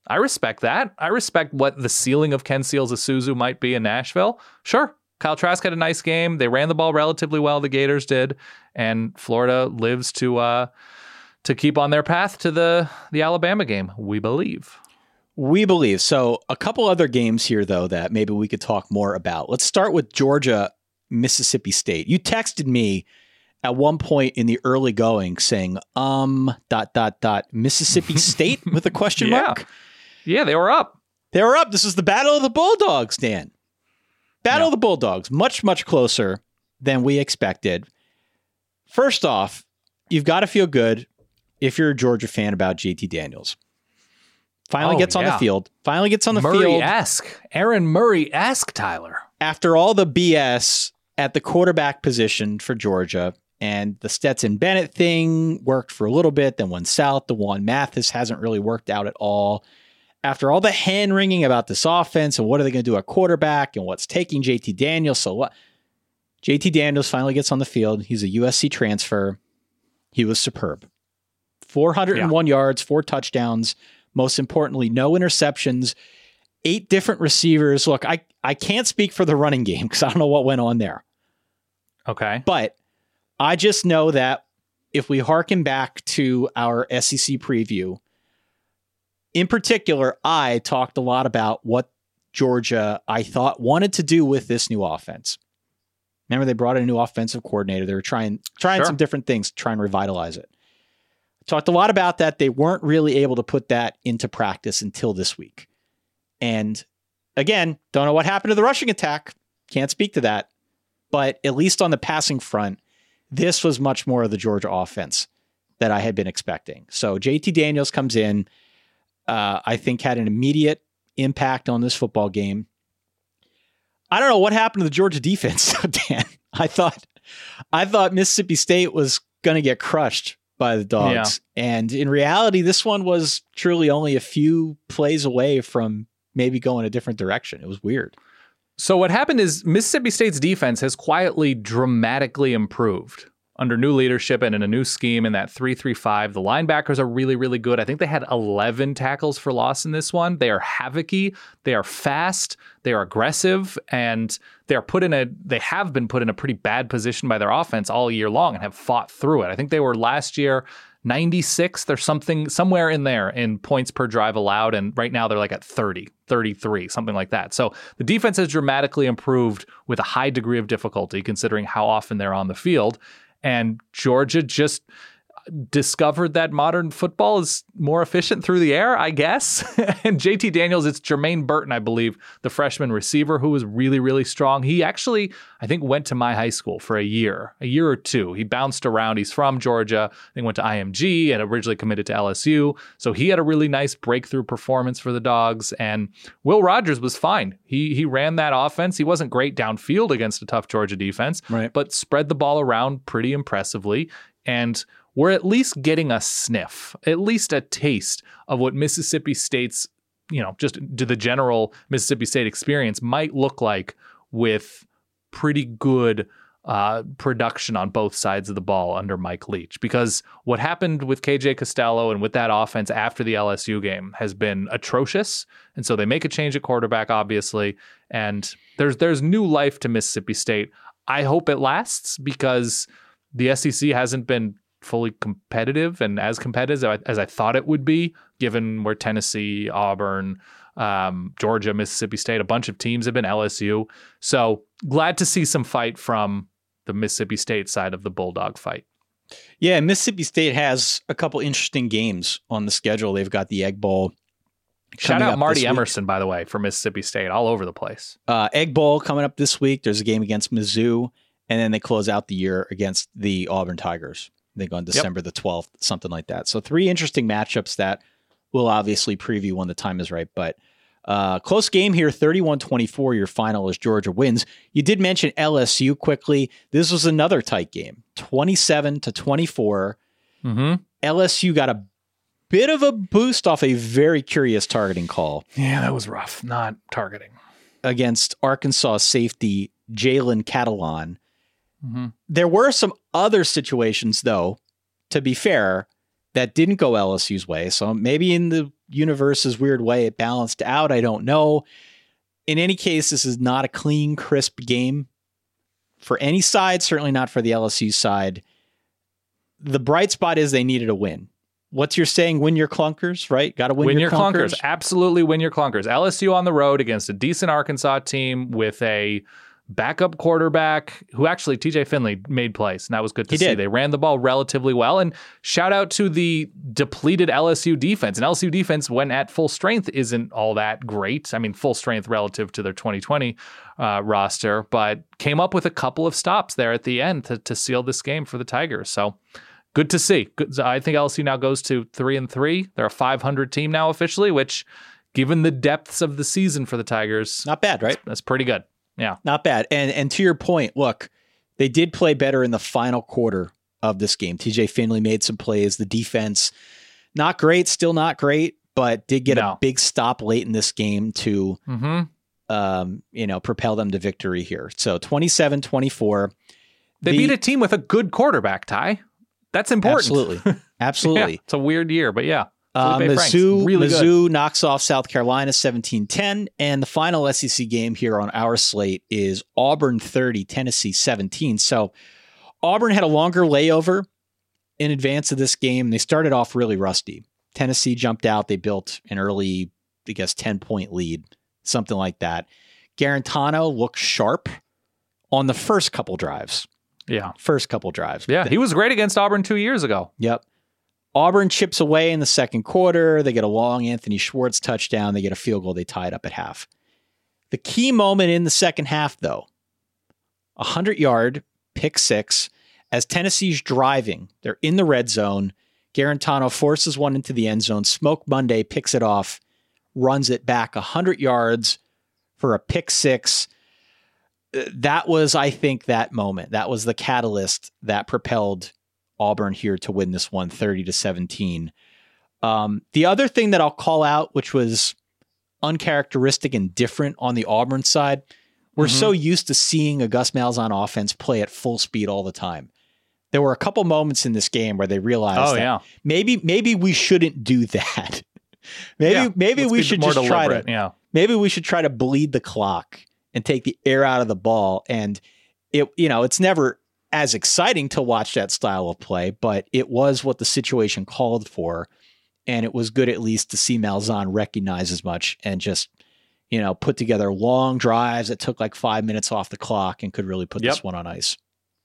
I respect that. I respect what the ceiling of Ken Seals-Isuzu might be in Nashville. Sure. Kyle Trask had a nice game. They ran the ball relatively well, the Gators did. And Florida lives to uh, to keep on their path to the, the Alabama game, we believe. We believe. So a couple other games here, though, that maybe we could talk more about. Let's start with Georgia, Mississippi State. You texted me at one point in the early going saying, um, dot, dot, dot, Mississippi State with a question yeah. mark? Yeah, they were up. They were up. This is the Battle of the Bulldogs, Dan. Battle yeah. of the Bulldogs. Much, much closer than we expected. First off, you've got to feel good if you're a Georgia fan about J T Daniels. Finally oh, gets on yeah. the field. Finally gets on the Murray field. Murray-esque. Aaron Murray-esque, Tyler. After all the B S at the quarterback position for Georgia, and the Stetson Bennett thing worked for a little bit, then went south. The Juan Mathis hasn't really worked out at all. After all the hand-wringing about this offense and what are they going to do at quarterback and what's taking J T Daniels, so what? J T Daniels finally gets on the field. He's a U S C transfer. He was superb. four hundred one yeah. yards, four touchdowns. Most importantly, no interceptions, eight different receivers. Look, I, I can't speak for the running game because I don't know what went on there. Okay. But I just know that if we hearken back to our S E C preview, in particular, I talked a lot about what Georgia, I thought, wanted to do with this new offense. Remember, they brought in a new offensive coordinator. They were trying, trying sure. some different things to try and revitalize it. Talked a lot about that. They weren't really able to put that into practice until this week. And again, don't know what happened to the rushing attack. Can't speak to that. But at least on the passing front, this was much more of the Georgia offense that I had been expecting. So J T Daniels comes in, uh, I think had an immediate impact on this football game. I don't know what happened to the Georgia defense, Dan. I thought, I thought Mississippi State was going to get crushed by the Dogs. Yeah. And in reality, this one was truly only a few plays away from maybe going a different direction. It was weird. So what happened is Mississippi State's defense has quietly dramatically improved under new leadership and in a new scheme in that three three five. The linebackers are really, really good. I think they had eleven tackles for loss in this one. They are havocy. They are fast. They are aggressive, and they are put in a. They have been put in a pretty bad position by their offense all year long and have fought through it. I think they were last year ninety-sixth or something, somewhere in there in points per drive allowed, and right now they're like at thirty, thirty-three, something like that. So the defense has dramatically improved with a high degree of difficulty considering how often they're on the field. And Georgia just discovered that modern football is more efficient through the air, I guess. And J T Daniels, it's Jermaine Burton, I believe, the freshman receiver who was really, really strong. He actually, I think, went to my high school for a year, a year or two. He bounced around. He's from Georgia. I think went to I M G and originally committed to L S U. So he had a really nice breakthrough performance for the Dogs. And Will Rogers was fine. He he ran that offense. He wasn't great downfield against a tough Georgia defense, right, but spread the ball around pretty impressively. And we're at least getting a sniff, at least a taste of what Mississippi State's, you know, just to the general Mississippi State experience might look like with pretty good uh, production on both sides of the ball under Mike Leach. Because what happened with K J Costello and with that offense after the L S U game has been atrocious. And so they make a change at quarterback, obviously, and there's there's new life to Mississippi State. I hope it lasts because the S E C hasn't been fully competitive and as competitive as I, as I thought it would be, given where Tennessee, Auburn, um, Georgia, Mississippi State, a bunch of teams have been, L S U. So glad to see some fight from the Mississippi State side of the Bulldog fight. Yeah, Mississippi State has a couple interesting games on the schedule. They've got the Egg Bowl. Shout out Marty Emerson, by the way, for Mississippi State, all over the place. Uh, Egg Bowl coming up this week. There's a game against Mizzou, and then they close out the year against the Auburn Tigers. I think on December yep. the twelfth, something like that. So three interesting matchups that we'll obviously preview when the time is right. But uh, close game here, thirty-one twenty-four, your final as Georgia wins. You did mention L S U quickly. This was another tight game, twenty-seven to twenty-four. Mm-hmm. L S U got a bit of a boost off a very curious targeting call. Yeah, that was rough. Not targeting. Against Arkansas safety Jalen Catalon. Mm-hmm. There were some other situations, though, to be fair, that didn't go L S U's way. So maybe in the universe's weird way it balanced out. I don't know. In any case, this is not a clean, crisp game for any side, certainly not for the L S U side. The bright spot is they needed a win. What's your saying? Win your clunkers, right? Got to win, win your, your clunkers. clunkers. Absolutely win your clunkers. L S U on the road against a decent Arkansas team with a backup quarterback who actually, T J Finley, made plays, and that was good to He see. did. They ran the ball relatively well, and shout out to the depleted L S U defense. And L S U defense, when at full strength, isn't all that great. I mean, full strength relative to their twenty twenty uh, roster, but came up with a couple of stops there at the end to, to seal this game for the Tigers. So good to see. Good. I think L S U now goes to three and three. They're a five hundred team now officially, which, given the depths of the season for the Tigers, not bad, right? That's, that's pretty good. Yeah, not bad. And and to your point, look, they did play better in the final quarter of this game. T J Finley made some plays. The defense, not great, still not great, but did get No. a big stop late in this game to, Mm-hmm. um, you know, propel them to victory here. So twenty-seven twenty-four. They The- beat a team with a good quarterback, Ty. That's important. Absolutely. Absolutely. Yeah, it's a weird year, but yeah. Uh, Felipe Franks, Mizzou, really good. Mizzou knocks off South Carolina seventeen ten, and the final S E C game here on our slate is Auburn thirty, Tennessee seventeen. So Auburn had a longer layover in advance of this game. They started off really rusty. Tennessee jumped out. They built an early, I guess, ten-point lead, something like that. Garantano looked sharp on the first couple drives. Yeah. First couple drives. Yeah, he was great against Auburn two years ago. Yep. Auburn chips away in the second quarter. They get a long Anthony Schwartz touchdown. They get a field goal. They tie it up at half. The key moment in the second half, though, a hundred-yard pick six. As Tennessee's driving, they're in the red zone. Garantano forces one into the end zone. Smoke Monday picks it off, runs it back a hundred yards for a pick six. That was, I think, that moment. That was the catalyst that propelled Auburn here to win this one, thirty to seventeen. Um, the other thing that I'll call out, which was uncharacteristic and different on the Auburn side, we're Mm-hmm. so used to seeing a Gus Malzahn offense play at full speed all the time. There were a couple moments in this game where they realized Oh, that yeah. maybe maybe we shouldn't do that. maybe Yeah, maybe let's we be should more just try to deliberate, yeah. maybe we should try to bleed the clock and take the air out of the ball. And it, you know, it's never as exciting to watch that style of play, but it was what the situation called for. And it was good at least to see Malzahn recognize as much and just, you know, put together long drives that took like five minutes off the clock and could really put Yep. this one on ice.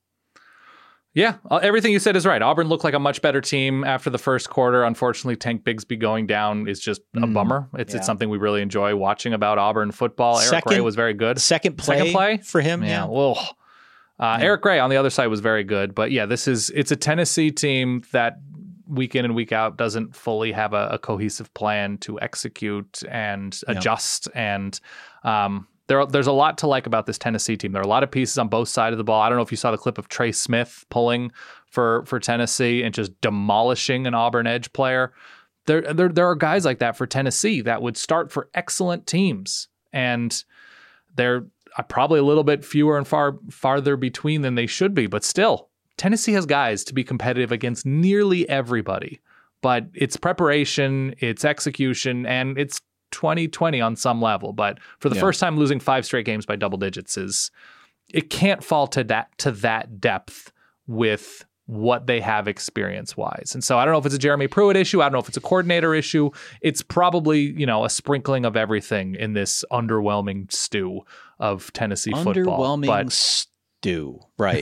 Yeah, uh, everything you said is right. Auburn looked like a much better team after the first quarter. Unfortunately, Tank Bigsby going down is just a Mm, bummer. It's yeah. it's something we really enjoy watching about Auburn football. Eric Second- Gray was very good. Second play, Second play for him. Yeah. Yeah. Well, uh, Eric Gray on the other side was very good. But yeah, this is it's a Tennessee team that week in and week out doesn't fully have a, a cohesive plan to execute and Yeah. adjust. And um, there, there's a lot to like about this Tennessee team. There are a lot of pieces on both sides of the ball. I don't know if you saw the clip of Trey Smith pulling for for Tennessee and just demolishing an Auburn edge player. There, there, there are guys like that for Tennessee that would start for excellent teams, and they're probably a little bit fewer and far farther between than they should be. But still, Tennessee has guys to be competitive against nearly everybody. But it's preparation, it's execution, and it's twenty twenty on some level. But for the Yeah. first time, losing five straight games by double digits is it can't fall to that to that depth with what they have experience-wise. And so I don't know if it's a Jeremy Pruitt issue. I don't know if it's a coordinator issue. It's probably, you know, a sprinkling of everything in this underwhelming stew of Tennessee football. Underwhelming But stew. Right.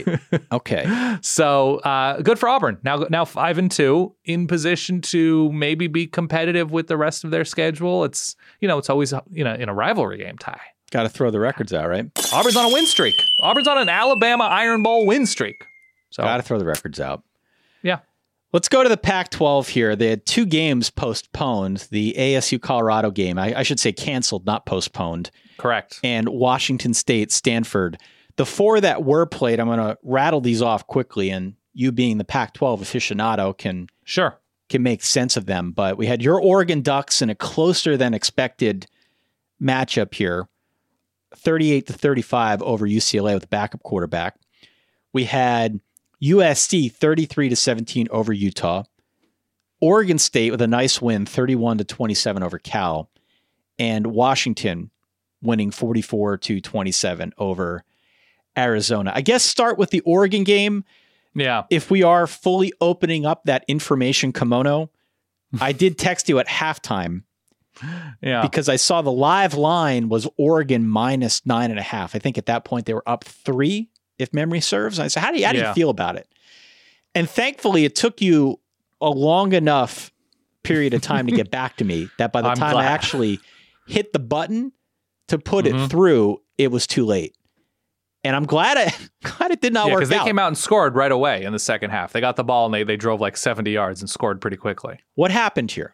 Okay. so uh, good for Auburn. Now, now five and two, in position to maybe be competitive with the rest of their schedule. It's, you know, it's always, you know, in a rivalry game, Ty. Got to throw the records out, right? Auburn's on a win streak. Auburn's on an Alabama Iron Bowl win streak. So Got to throw the records out. Yeah. Let's go to the Pac twelve here. They had two games postponed. The A S U Colorado game, I, I should say canceled, not postponed. Correct. And Washington State, Stanford. The four that were played, I'm going to rattle these off quickly, and you being the Pac twelve aficionado can sure can make sense of them. But we had your Oregon Ducks in a closer than expected matchup here, thirty-eight to thirty-five over U C L A with a backup quarterback. We had U S C thirty-three to seventeen over Utah. Oregon State with a nice win, thirty-one to twenty-seven over Cal, and Washington winning forty-four to twenty-seven over Arizona. I guess start with the Oregon game. Yeah. If we are fully opening up that information kimono, I did text you at halftime. Yeah. Because I saw the live line was Oregon minus nine and a half. I think at that point they were up three, if memory serves. And I said, how do you, how do Yeah. you feel about it? And thankfully it took you a long enough period of time to get back to me that by the I'm time glad. I actually hit the button to put Mhm. it through, it was too late. And I'm glad I glad it did not Yeah, work because they out. came out and scored right away in the second half. They got the ball and they, they drove like seventy yards and scored pretty quickly. What happened here?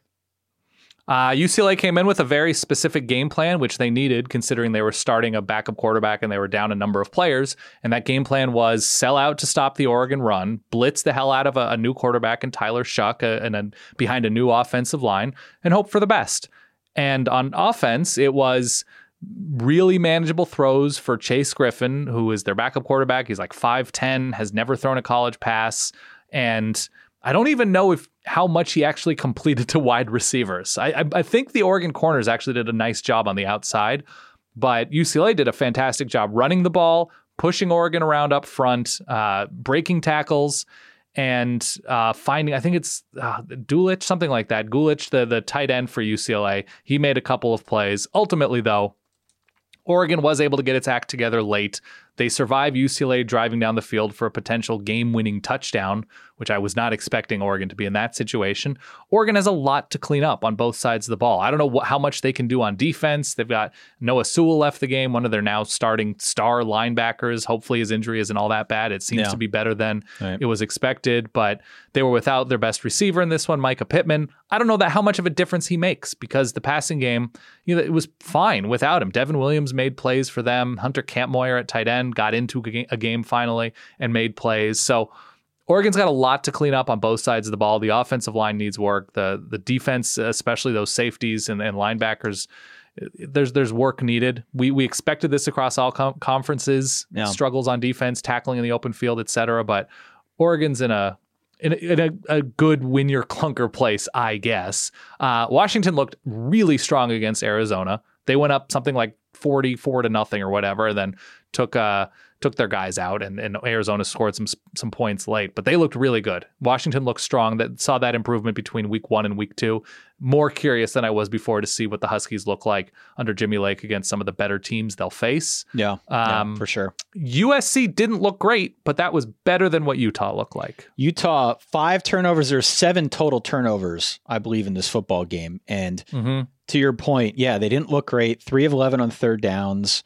Uh, U C L A came in with a very specific game plan, which they needed considering they were starting a backup quarterback and they were down a number of players. And that game plan was sell out to stop the Oregon run, blitz the hell out of a, a new quarterback in Tyler Shuck uh, and a, behind a new offensive line, and hope for the best. And on offense, it was really manageable throws for Chase Griffin, who is their backup quarterback. He's like five ten, has never thrown a college pass, and I don't even know if how much he actually completed to wide receivers. I, I, I think the Oregon corners actually did a nice job on the outside, but U C L A did a fantastic job running the ball, pushing Oregon around up front, uh, breaking tackles, and uh, finding, I think it's uh, Dulich, something like that. Gulich, the, the tight end for U C L A, he made a couple of plays. Ultimately, though, Oregon was able to get its act together late. They survive U C L A driving down the field for a potential game-winning touchdown, which I was not expecting Oregon to be in that situation. Oregon has a lot to clean up on both sides of the ball. I don't know wh- how much they can do on defense. They've got Noah Sewell left the game, one of their now starting star linebackers. Hopefully his injury isn't all that bad. It seems Yeah. to be better than Right. it was expected, but they were without their best receiver in this one, Micah Pittman. I don't know that how much of a difference he makes because the passing game, you know, it was fine without him. Devin Williams made plays for them. Hunter Kampmoyer at tight end got into a ga- a game finally and made plays. So Oregon's got a lot to clean up on both sides of the ball. The offensive line needs work. The the defense, especially those safeties and, and linebackers, there's there's work needed. We we expected this across all com- conferences. Yeah. Struggles on defense, tackling in the open field, et cetera. But Oregon's in a in a, in a, a good win your clunker place, I guess. Uh, Washington looked really strong against Arizona. They went up something like forty-four to nothing or whatever, and then took uh took their guys out, and, and Arizona scored some some points late, but they looked really good. Washington looked strong. That saw that improvement between week one and week two. More curious than I was before to see what the Huskies look like under Jimmy Lake against some of the better teams they'll face. Yeah, Um, yeah, for sure. U S C didn't look great, but that was better than what Utah looked like. Utah, five turnovers. There's seven total turnovers, I believe, in this football game. And Mhm. to your point, yeah, they didn't look great. Three of eleven on third downs.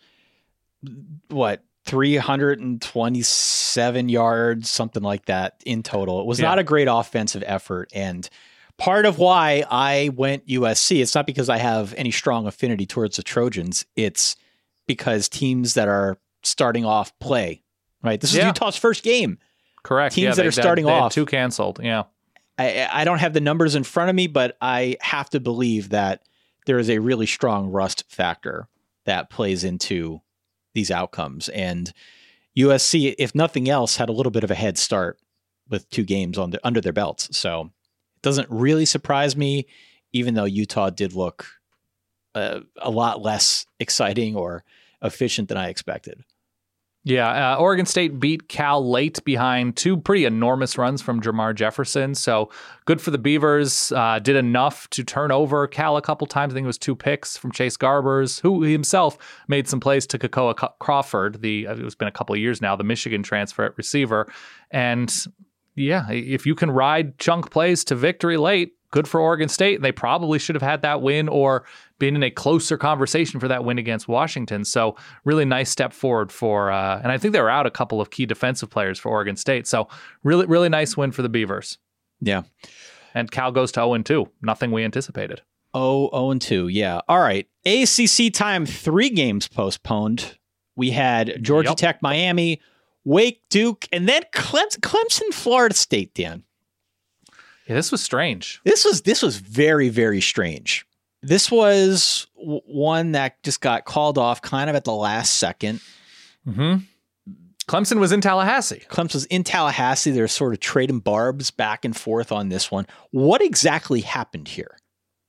What? three hundred twenty-seven yards, something like that in total. It was Yeah. not a great offensive effort. And part of why I went U S C, it's not because I have any strong affinity towards the Trojans. It's because teams that are starting off play, right? This is Yeah. Utah's first game. Correct. Teams Yeah, that they- are starting they had off. two canceled. Yeah. I, I don't have the numbers in front of me, but I have to believe that there is a really strong rust factor that plays into these outcomes. And U S C, if nothing else, had a little bit of a head start with two games on the, under their belts. So it doesn't really surprise me, even though Utah did look uh, a lot less exciting or efficient than I expected. Yeah, uh, Oregon State beat Cal late behind two pretty enormous runs from Jamar Jefferson. So good for the Beavers. Uh, did enough to turn over Cal a couple times. I think it was two picks from Chase Garbers, who himself made some plays to Kakoa Crawford. The it's been a couple of years now, the Michigan transfer at receiver. And yeah, if you can ride chunk plays to victory late, good for Oregon State. They probably should have had that win or been in a closer conversation for that win against Washington. So really nice step forward for, uh, and I think they were out a couple of key defensive players for Oregon State. So really, really nice win for the Beavers. Yeah. And Cal goes to oh and two. Nothing we anticipated. Oh, oh and two. Yeah. All right. A C C time, three games postponed. We had Georgia Yep. Tech, Miami, Wake, Duke, and then Clemson, Clemson, Florida State, Dan. Yeah, this was strange. This was this was very, very strange. This was w- one that just got called off kind of at the last second. Mm-hmm. Clemson was in Tallahassee. Clemson was in Tallahassee. They're sort of trading barbs back and forth on this one. What exactly happened here?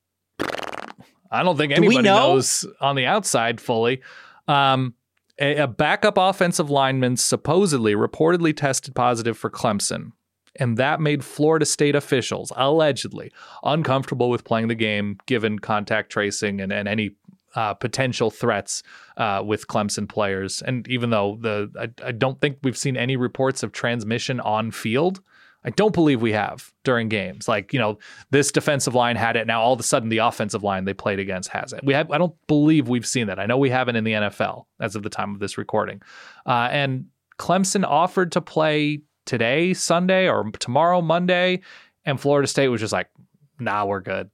I don't think Do we anybody know? knows on the outside fully. Um, a, a backup offensive lineman supposedly reportedly tested positive for Clemson, and that made Florida State officials, allegedly, uncomfortable with playing the game given contact tracing and, and any uh, potential threats uh, with Clemson players. And even though the I, I don't think we've seen any reports of transmission on field, I don't believe we have during games. Like, you know, this defensive line had it. Now all of a sudden the offensive line they played against has it. We have, I don't believe we've seen that. I know we haven't in the N F L as of the time of this recording. Uh, and Clemson offered to play today, Sunday, or tomorrow, Monday, and Florida State was just like, nah, we're good.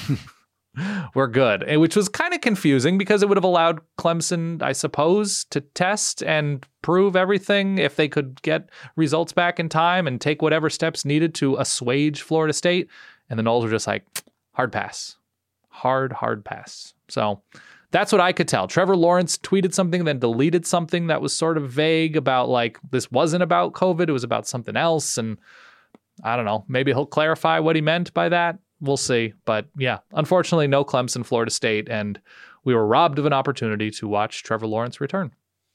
We're good. And which was kind of confusing because it would have allowed Clemson, I suppose, to test and prove everything if they could get results back in time and take whatever steps needed to assuage Florida State. And the Noles were just like, hard pass. Hard, hard pass. So that's what I could tell. Trevor Lawrence tweeted something, then deleted something that was sort of vague about like, this wasn't about COVID, it was about something else. And I don't know, maybe he'll clarify what he meant by that. We'll see. But yeah, unfortunately, no Clemson, Florida State, and we were robbed of an opportunity to watch Trevor Lawrence return.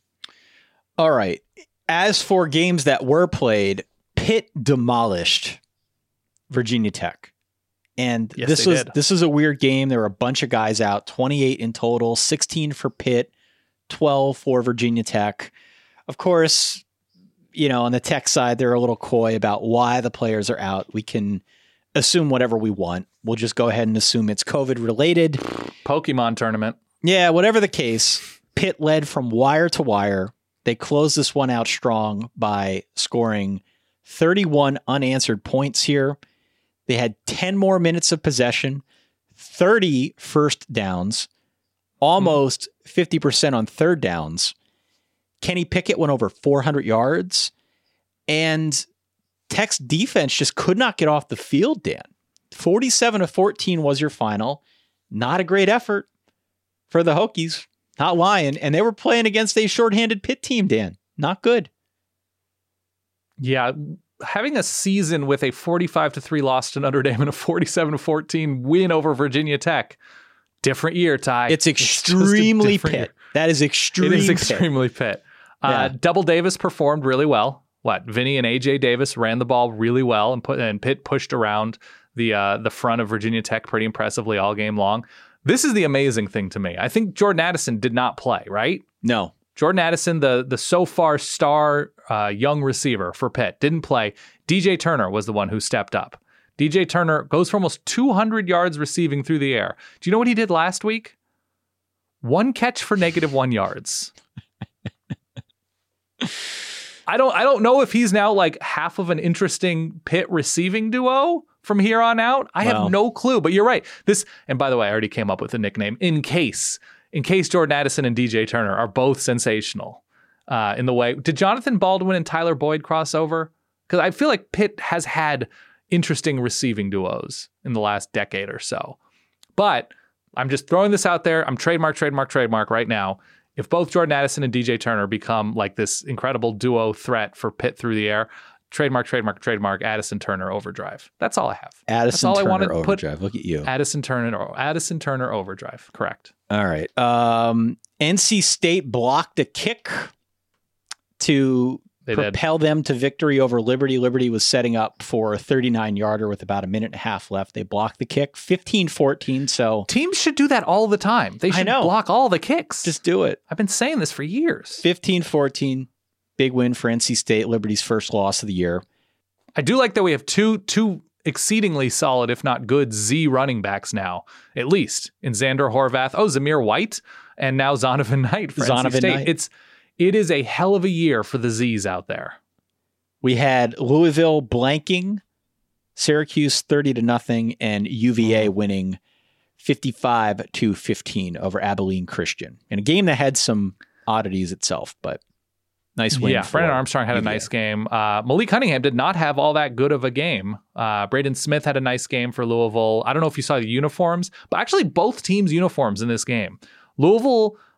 All right. As for games that were played, Pitt demolished Virginia Tech. And Yes, this they was did. this was a weird game. There were a bunch of guys out, twenty-eight in total, sixteen for Pitt, twelve for Virginia Tech. Of course, you know, on the Tech side, they're a little coy about why the players are out. We can assume whatever we want. We'll just go ahead and assume it's COVID related. Pokemon tournament. Yeah, whatever the case, Pitt led from wire to wire. They closed this one out strong by scoring thirty-one unanswered points here. They had ten more minutes of possession, thirty first downs, almost fifty percent on third downs. Kenny Pickett went over four hundred yards, and Tech's defense just could not get off the field, Dan. forty-seven to fourteen was your final. Not a great effort for the Hokies. Not lying. And they were playing against a shorthanded Pitt team, Dan. Not good. Yeah, having a season with a forty-five to three loss to Notre Dame and a forty-seven to fourteen win over Virginia Tech. Different year, Ty. It's just a extremely different Pitt. year. That is extreme It is Pitt. extremely Pitt. Uh, Yeah. Double Davis performed really well. What? Vinny and A J Davis ran the ball really well, and put and Pitt pushed around the uh, the front of Virginia Tech pretty impressively all game long. This is the amazing thing to me. I think Jordan Addison did not play, right? No. Jordan Addison, the the so far star uh, young receiver for Pitt, didn't play. D J Turner was the one who stepped up. D J Turner goes for almost two hundred yards receiving through the air. Do you know what he did last week? One catch for negative one yards. I don't I don't know if he's now like half of an interesting Pitt receiving duo from here on out. I Wow. have no clue, but you're right. This, and by the way, I already came up with a nickname in case, in case Jordan Addison and D J Turner are both sensational uh, in the way. Did Jonathan Baldwin and Tyler Boyd cross over? Because I feel like Pitt has had interesting receiving duos in the last decade or so. But I'm just throwing this out there. I'm trademark, trademark, trademark right now. If both Jordan Addison and D J Turner become like this incredible duo threat for Pitt through the air, trademark, trademark, trademark, Addison Turner overdrive. That's all I have. Addison That's all Turner I wanted to overdrive. put. Look at you. Addison Turner, Addison Turner overdrive. Correct. All right. Um, N C State blocked a kick to They did. propel them to victory over Liberty. Liberty was setting up for a thirty-nine yarder with about a minute and a half left. They blocked the kick fifteen fourteen. So Teams should do that all the time. They I should know. block all the kicks. just do it. I've been saying this for years. fifteen fourteen. Big win for N C State. Liberty's first loss of the year. I do like that we have two two exceedingly solid, if not good, Z running backs now, at least in Xander Horvath. Oh, Zamir White, and now Zonovan Knight for N C Zonovan State. Knight. It's it is a hell of a year for the Z's out there. We had Louisville blanking Syracuse thirty to nothing and U V A winning fifty-five to fifteen over Abilene Christian in a game that had some oddities itself, but nice win. Yeah, for Brennan Armstrong had a U V A. nice game. Uh, Malik Cunningham did not have all that good of a game. Uh, Braden Smith had a nice game for Louisville. I don't know if you saw the uniforms, but actually both teams' uniforms in this game. Louisville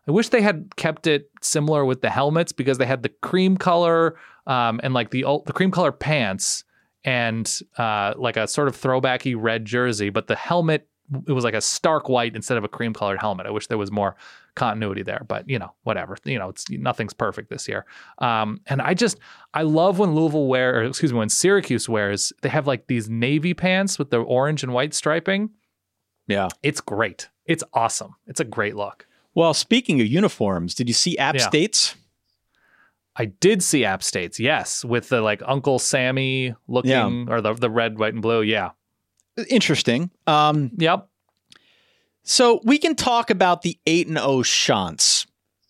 I wish they had kept it similar with the helmets because they had the cream color um, and like the the cream color pants and uh, like a sort of throwbacky red jersey, but the helmet, it was like a stark white instead of a cream colored helmet. I wish there was more continuity there, but you know, whatever, you know, it's nothing's perfect this year. Um, and I just, I love when Louisville wear, or excuse me, when Syracuse wears, they have like these navy pants with the orange and white striping. Yeah. It's great. It's awesome. It's a great look. Well, speaking of uniforms, did you see App Yeah. State's? I did see App State's, yes, with the like Uncle Sammy looking, Yeah. or the, the red, white, and blue. Yeah. Interesting. Um, yep. So we can talk about the eight and oh Chants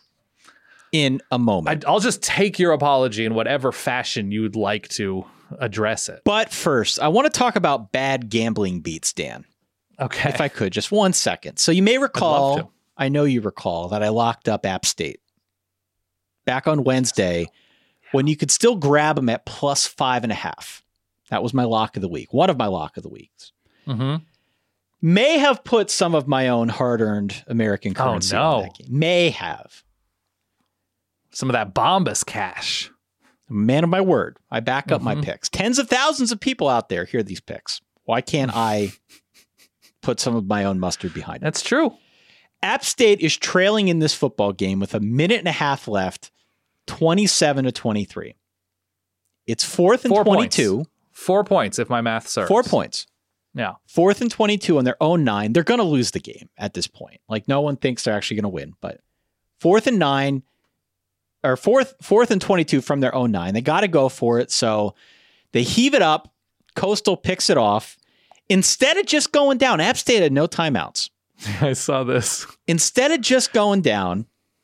in a moment. I, I'll just take your apology in whatever fashion you'd like to address it. But first, I want to talk about bad gambling beats, Dan. Okay. If I could, just one second. So you may recall, I know you recall, that I locked up App State back on Wednesday when you could still grab them at plus five and a half. That was my lock of the week. One of my lock of the weeks. Mm-hmm. May have put some of my own hard-earned American currency Oh, no. in that game. May have. Some of that Bombas cash. Man of my word. I back up my Mhm. picks. Tens of thousands of people out there hear these picks. Why can't I put some of my own mustard behind it? That's true. App State is trailing in this football game with a minute and a half left, twenty-seven to twenty-three. It's fourth and Four twenty-two. points. Four points, if my math serves. Four points. Yeah. Fourth and twenty-two on their own nine. They're going to lose the game at this point. Like, no one thinks they're actually going to win, but fourth and nine, or fourth, fourth and twenty-two from their own nine. They got to go for it. So they heave it up. Coastal picks it off. Instead of just going down, App State had no timeouts. I saw this. Instead of just going down,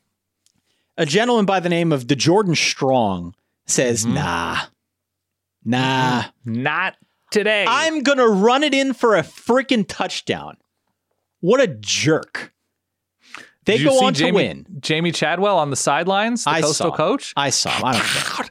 a gentleman by the name of DeJordan Strong says, Mm-hmm. nah, nah. Not today. I'm going to run it in for a freaking touchdown. What a jerk. They Did you go see on Jamie, to win. Jamie Chadwell on the sidelines, the I Coastal saw. coach. I saw him. I don't care.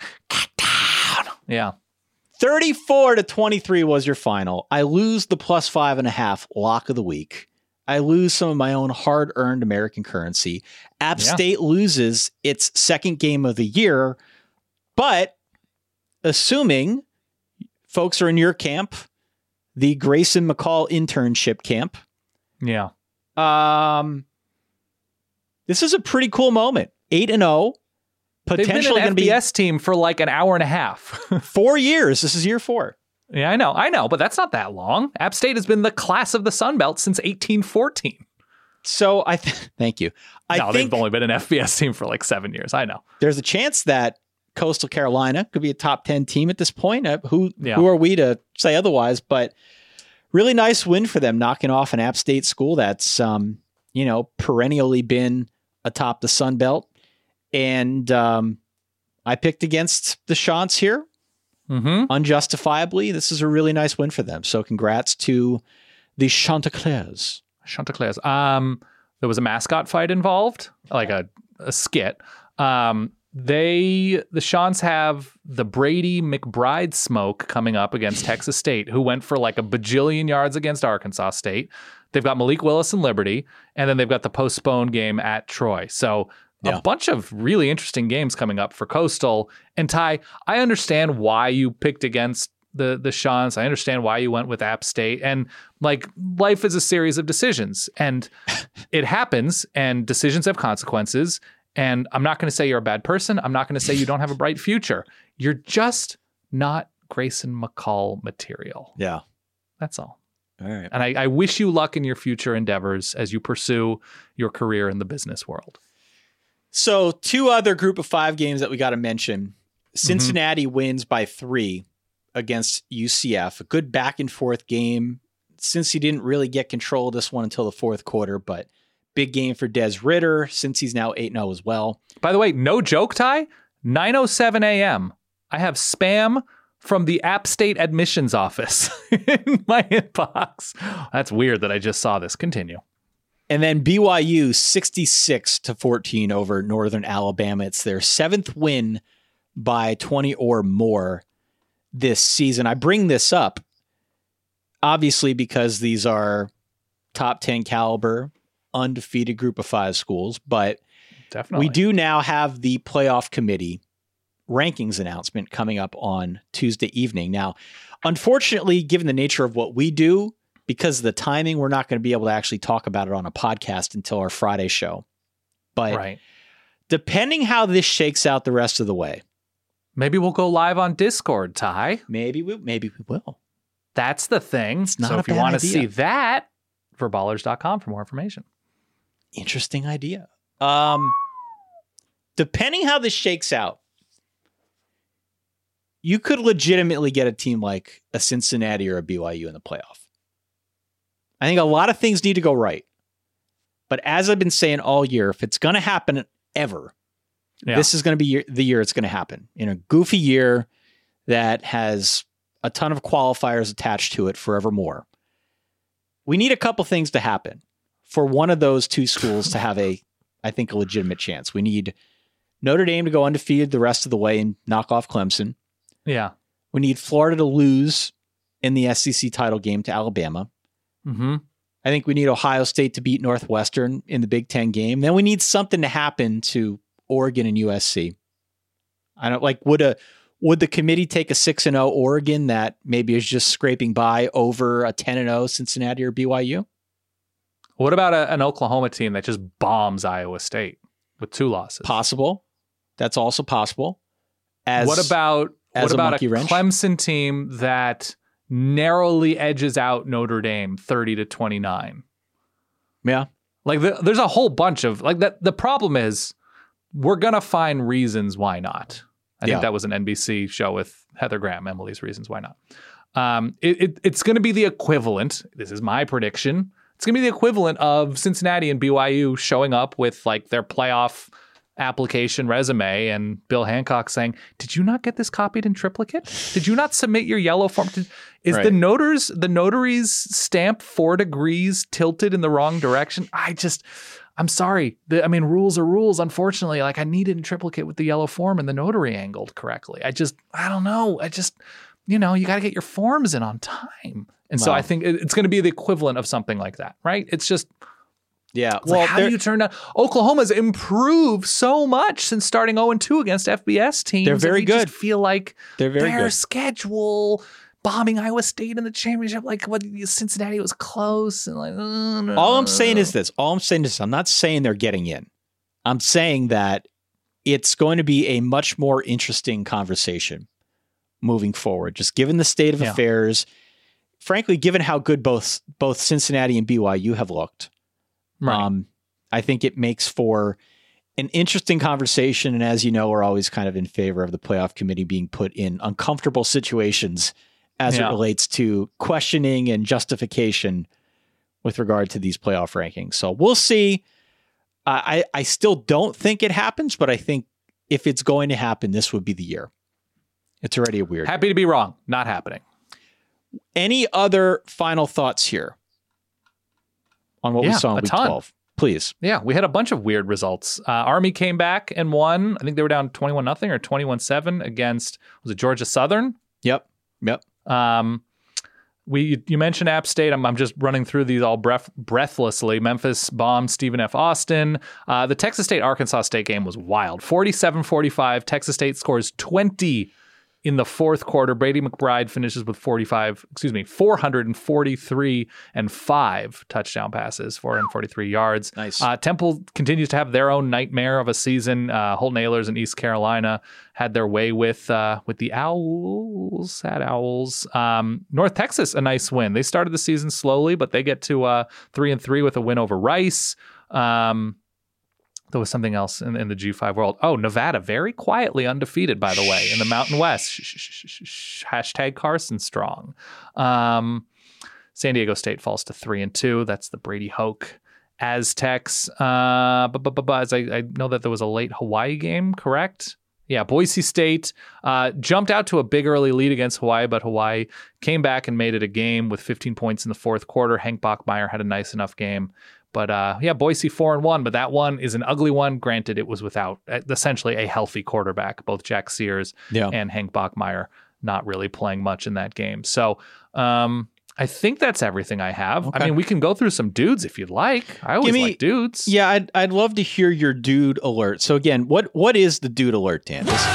Yeah. thirty-four to twenty-three was your final. I lose the plus five and a half lock of the week. I lose some of my own hard-earned American currency. App Yeah. State loses its second game of the year, but assuming folks are in your camp, the Grayson McCall internship camp, Yeah. um, this is a pretty cool moment. eight and oh, potentially They've been going an to F be B S team for like an hour and a half. four years. This is year four. Yeah, I know. I know, but that's not that long. App State has been the class of the Sun Belt since eighteen fourteen. So I th- thank you. I no, think they've only been an F B S team for like seven years. I know. there's a chance that Coastal Carolina could be a top ten team at this point. Uh, who Yeah. who are we to say otherwise? But really nice win for them, knocking off an App State school that's um, you know perennially been atop the Sun Belt. And um, I picked against the Chants here. Mm-hmm. Unjustifiably. This is a really nice win for them. So congrats to the Chanticleers. Chanticleers. Um, there was a mascot fight involved, like a, a skit. Um, they the Chants have the Brady McBride smoke coming up against Texas State, who went for like a bajillion yards against Arkansas State. They've got Malik Willis and Liberty, and then they've got the postponed game at Troy. So Yeah. a bunch of really interesting games coming up for Coastal. And Ty, I understand why you picked against the the Chants. I understand why you went with App State. And like life is a series of decisions, and it happens, and decisions have consequences. And I'm not going to say you're a bad person. I'm not going to say you don't have a bright future. You're just not Grayson McCall material. Yeah. That's all. All right. And I, I wish you luck in your future endeavors as you pursue your career in the business world. So two other group of five games that we got to mention. Cincinnati mm-hmm. wins by three against U C F. A good back and forth game. Since he didn't really get control of this one until the fourth quarter, but big game for Des Ridder since he's now eight and oh as well. By the way, no joke, Ty, nine oh seven a.m. I have spam from the App State admissions office in my inbox. That's weird that I just saw this. Continue. And then B Y U sixty-six to fourteen over Northern Alabama. It's their seventh win by twenty or more this season. I bring this up obviously because these are top ten caliber, undefeated group of five schools, but definitely. We do now have the playoff committee rankings announcement coming up on Tuesday evening. Now, unfortunately, given the nature of what we do, because of the timing, we're not going to be able to actually talk about it on a podcast until our Friday show. But right. depending how this shakes out the rest of the way, maybe we'll go live on Discord, Ty. Maybe we maybe we will. That's the thing. It's not so a if you bad want to idea. see that, verballers dot com for more information. Interesting idea. Um, depending how this shakes out, you could legitimately get a team like a Cincinnati or a B Y U in the playoff. I think a lot of things need to go right. But as I've been saying all year, if it's going to happen ever, Yeah. this is going to be the year it's going to happen. In a goofy year that has a ton of qualifiers attached to it forevermore. We need a couple things to happen for one of those two schools to have a, I think, a legitimate chance. We need Notre Dame to go undefeated the rest of the way and knock off Clemson. Yeah. We need Florida to lose in the S E C title game to Alabama. Mm-hmm. I think we need Ohio State to beat Northwestern in the Big Ten game. Then we need something to happen to Oregon and U S C. I don't like, would a, would the committee take a six and oh Oregon that maybe is just scraping by over a ten and oh Cincinnati or B Y U? What about a, an Oklahoma team that just bombs Iowa State with two losses? Possible. That's also possible. As what about as what a about a, monkey wrench? Clemson team that narrowly edges out Notre Dame thirty to twenty-nine? Yeah. Like the, there's a whole bunch of like that. The problem is we're going to find reasons why not. I Yeah. think that was an N B C show with Heather Graham, Emily's Reasons Why Not. Um, it, it, it's going to be the equivalent. This is my prediction. It's going to be the equivalent of Cincinnati and B Y U showing up with like their playoff application resume and Bill Hancock saying, did you not get this copied in triplicate? Did you not submit your yellow form? Did, is Right. the notars, the notary's stamp four degrees tilted in the wrong direction? I just, I'm sorry. The, I mean, rules are rules. Unfortunately, like I need it in triplicate with the yellow form and the notary angled correctly. I just, I don't know. I just, you know, you got to get your forms in on time. And so Wow. I think it- it's going to be the equivalent of something like that, right? It's just, Yeah. it's like, how do you turn down? Oklahoma's improved so much since starting oh and two against F B S teams. They're and very we good. Just feel like They're very their good. schedule, bombing Iowa State in the championship, like what Cincinnati was close and like. uh, no. All I'm saying is this. All I'm saying is I'm not saying they're getting in. I'm saying that it's going to be a much more interesting conversation moving forward, just given the state of Yeah. affairs. Frankly, given how good both both Cincinnati and B Y U have looked, Right. um, I think it makes for an interesting conversation. And as you know, we're always kind of in favor of the playoff committee being put in uncomfortable situations as Yeah. it relates to questioning and justification with regard to these playoff rankings. So we'll see. Uh, I, I still don't think it happens, but I think if it's going to happen, this would be the year. It's already a weird. Happy to be wrong. Not happening. Any other final thoughts here on what we Yeah, saw in a week ton. twelve? Please. Yeah, we had a bunch of weird results. Uh, Army came back and won. I think they were down twenty-one nothing or twenty-one seven against, was it Georgia Southern? Yep. Yep. Um, we you mentioned App State. I'm, I'm just running through these all breath, breathlessly. Memphis bombed Stephen F. Austin. Uh, the Texas State Arkansas State game was wild. forty-seven forty-five. Texas State scores twenty in the fourth quarter. Brady McBride finishes with forty-five, excuse me, four hundred forty-three and five touchdown passes, four hundred forty-three yards. Nice. Uh, Temple continues to have their own nightmare of a season. Uh, Holton Ahlers in East Carolina had their way with uh, with the Owls, sad Owls. Um, North Texas, a nice win. They started the season slowly, but they get to uh, three and three with a win over Rice. Um, there was something else in, in the G five world. Oh, Nevada, very quietly undefeated, by the way, in the Mountain West. Shh, shh, shh, shh, shh. Hashtag Carson Strong. Um, San Diego State falls to three and two. That's the Brady Hoke Aztecs. Uh, but, but, but, but as I, I know that there was a late Hawaii game, correct? Yeah, Boise State uh, jumped out to a big early lead against Hawaii, but Hawaii came back and made it a game with fifteen points in the fourth quarter. Hank Bachmeier had a nice enough game. But uh, yeah, Boise four and one, but that one is an ugly one. Granted, it was without uh, essentially a healthy quarterback. Both Jack Sears Yeah. and Hank Bachmeier not really playing much in that game. So um, I think that's everything I have. Okay. I mean, we can go through some dudes if you'd like. I always Give me- like dudes. Yeah, I'd I'd love to hear your dude alert. So again, what what is the dude alert, Dan? This-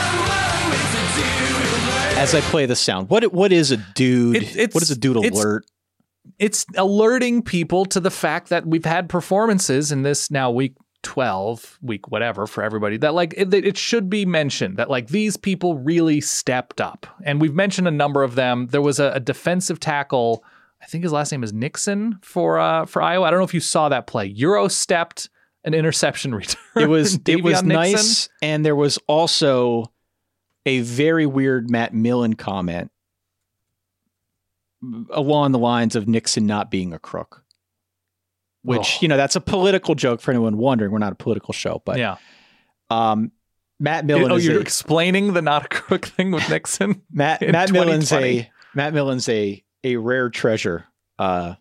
as I play the sound, what what is a dude? It- it's- what is a dude it's- alert? It's alerting people to the fact that we've had performances in this now week twelve, week whatever for everybody, that like it, it should be mentioned that like these people really stepped up. And we've mentioned a number of them. There was a, a defensive tackle, I think his last name is Nixon for uh, for Iowa. I don't know if you saw that play. Euro stepped an interception return. It was it Davion was Nixon. nice, and there was also a very weird Matt Millen comment along the lines of Nixon not being a crook. Which, Oh. you know, that's a political joke for anyone wondering. We're not a political show, but Yeah. um, Matt Millen Oh, is you're a, explaining the not a crook thing with Nixon? Matt in Matt Millen's twenty twenty? a Matt Millen's a a rare treasure uh,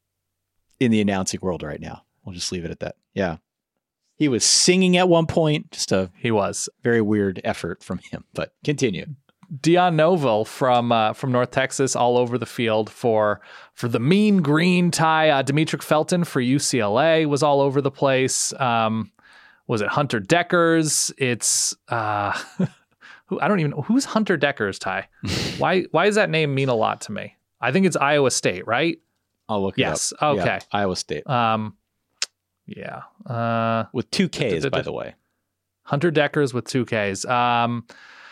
in the announcing world right now. We'll just leave it at that. Yeah. He was singing at one point. Just a he was very weird effort from him, but continue. Dion Novell from uh, from North Texas, all over the field for for the Mean Green tie. Uh, Demetric Felton for U C L A was all over the place. Um, was it Hunter Deckers? It's uh, who I don't even know who's Hunter Deckers, Ty. why why does that name mean a lot to me? I think it's Iowa State, right? I'll look. Yes. It up. Okay. Yeah, Iowa State. Um, yeah. Uh, with two K's, by the way. Hunter Deckers with two K's. Um.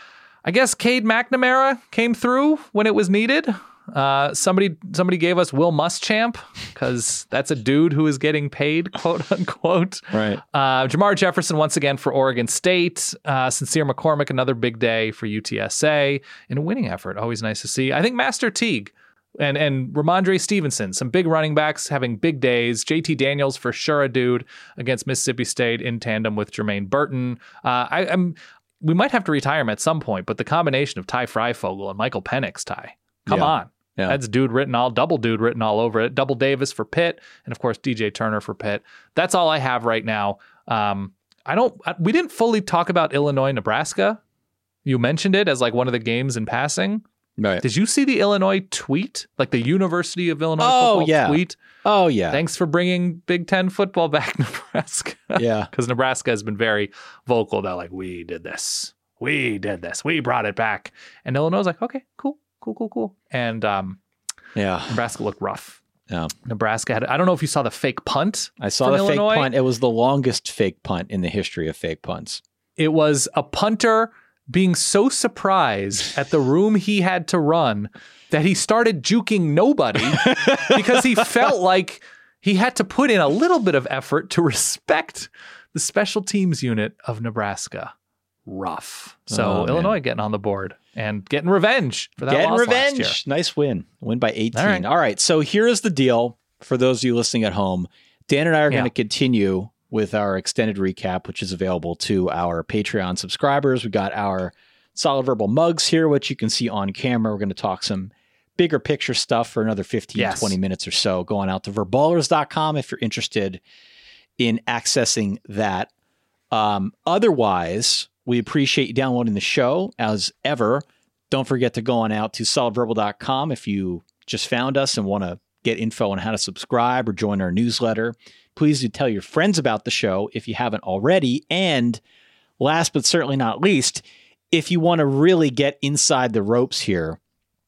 I guess Cade McNamara came through when it was needed. Uh, somebody somebody gave us Will Muschamp because that's a dude who is getting paid, quote unquote. Right. Uh, Jamar Jefferson once again for Oregon State. Uh, Sincere McCormick, another big day for U T S A in a winning effort. Always nice to see. I think Master Teague and and Ramondre Stevenson, some big running backs having big days. J T Daniels for sure a dude against Mississippi State in tandem with Jermaine Burton. Uh, I, I'm. We might have to retire him at some point, but the combination of Ty Freifogel and Michael Penix, Ty, come Yeah. on. Yeah. That's dude written all, double dude written all over it. Double Davis for Pitt, and of course D J Turner for Pitt. That's all I have right now. Um, I don't. I, we didn't fully talk about Illinois, Nebraska. You mentioned it as like one of the games in passing. Right. Did you see the Illinois tweet, like the University of Illinois Oh, football yeah. tweet? Oh yeah. Thanks for bringing Big Ten football back, Nebraska. Yeah. Because Nebraska has been very vocal that like we did this. We did this. We brought it back. And Illinois was like, okay, cool, cool, cool, cool. And um, Yeah. Nebraska looked rough. Yeah. Nebraska had, I don't know if you saw the fake punt. I saw from the Illinois. fake punt. It was the longest fake punt in the history of fake punts. It was a punter being so surprised at the room he had to run that he started juking nobody because he felt like he had to put in a little bit of effort to respect the special teams unit of Nebraska. Rough. So Oh, man. Illinois getting on the board and getting revenge for that Getting loss revenge. last year. Nice win. Win by eighteen. All right. All right. So here's the deal for those of you listening at home. Dan and I are Yeah. going to continue with our extended recap, which is available to our Patreon subscribers. We got our Solid Verbal mugs here, which you can see on camera. We're going to talk some bigger picture stuff for another fifteen, Yes. twenty minutes or so. Going out to verballers dot com if you're interested in accessing that. Um, otherwise, we appreciate you downloading the show as ever. Don't forget to go on out to solid verbal dot com if you just found us and want to get info on how to subscribe or join our newsletter. Please do tell your friends about the show if you haven't already. And last but certainly not least, if you want to really get inside the ropes here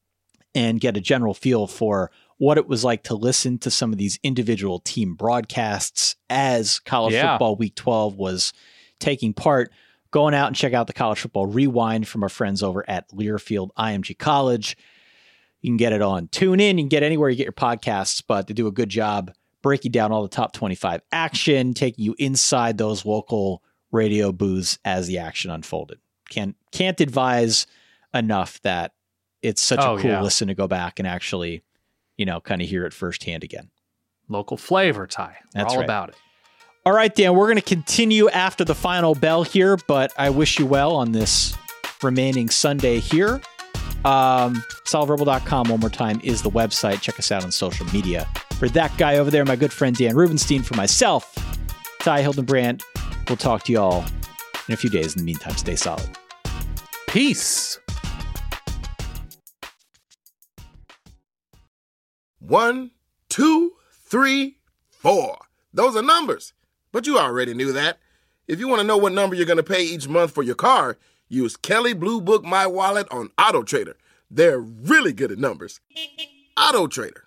and get a general feel for what it was like to listen to some of these individual team broadcasts as college Yeah. football week twelve was taking part, going out and check out the College Football Rewind from our friends over at Learfield I M G College. You can get it on TuneIn. You can get anywhere you get your podcasts, but they do a good job breaking down all the top twenty-five action, taking you inside those local radio booths as the action unfolded. Can't, can't advise enough that it's such Oh, a cool yeah. listen to go back and actually, you know, kind of hear it firsthand again. Local flavor, Ty. We're That's all right. about it. All right, Dan, we're going to continue after the final bell here, but I wish you well on this remaining Sunday here. Um, solid verbal dot com, one more time, is the website. Check us out on social media. For that guy over there, my good friend Dan Rubenstein, for myself, Ty Hildenbrandt, we'll talk to you all in a few days. In the meantime, stay solid. Peace. One, two, three, four. Those are numbers. But you already knew that. If you want to know what number you're going to pay each month for your car, use Kelley Blue Book My Wallet on AutoTrader. They're really good at numbers. AutoTrader.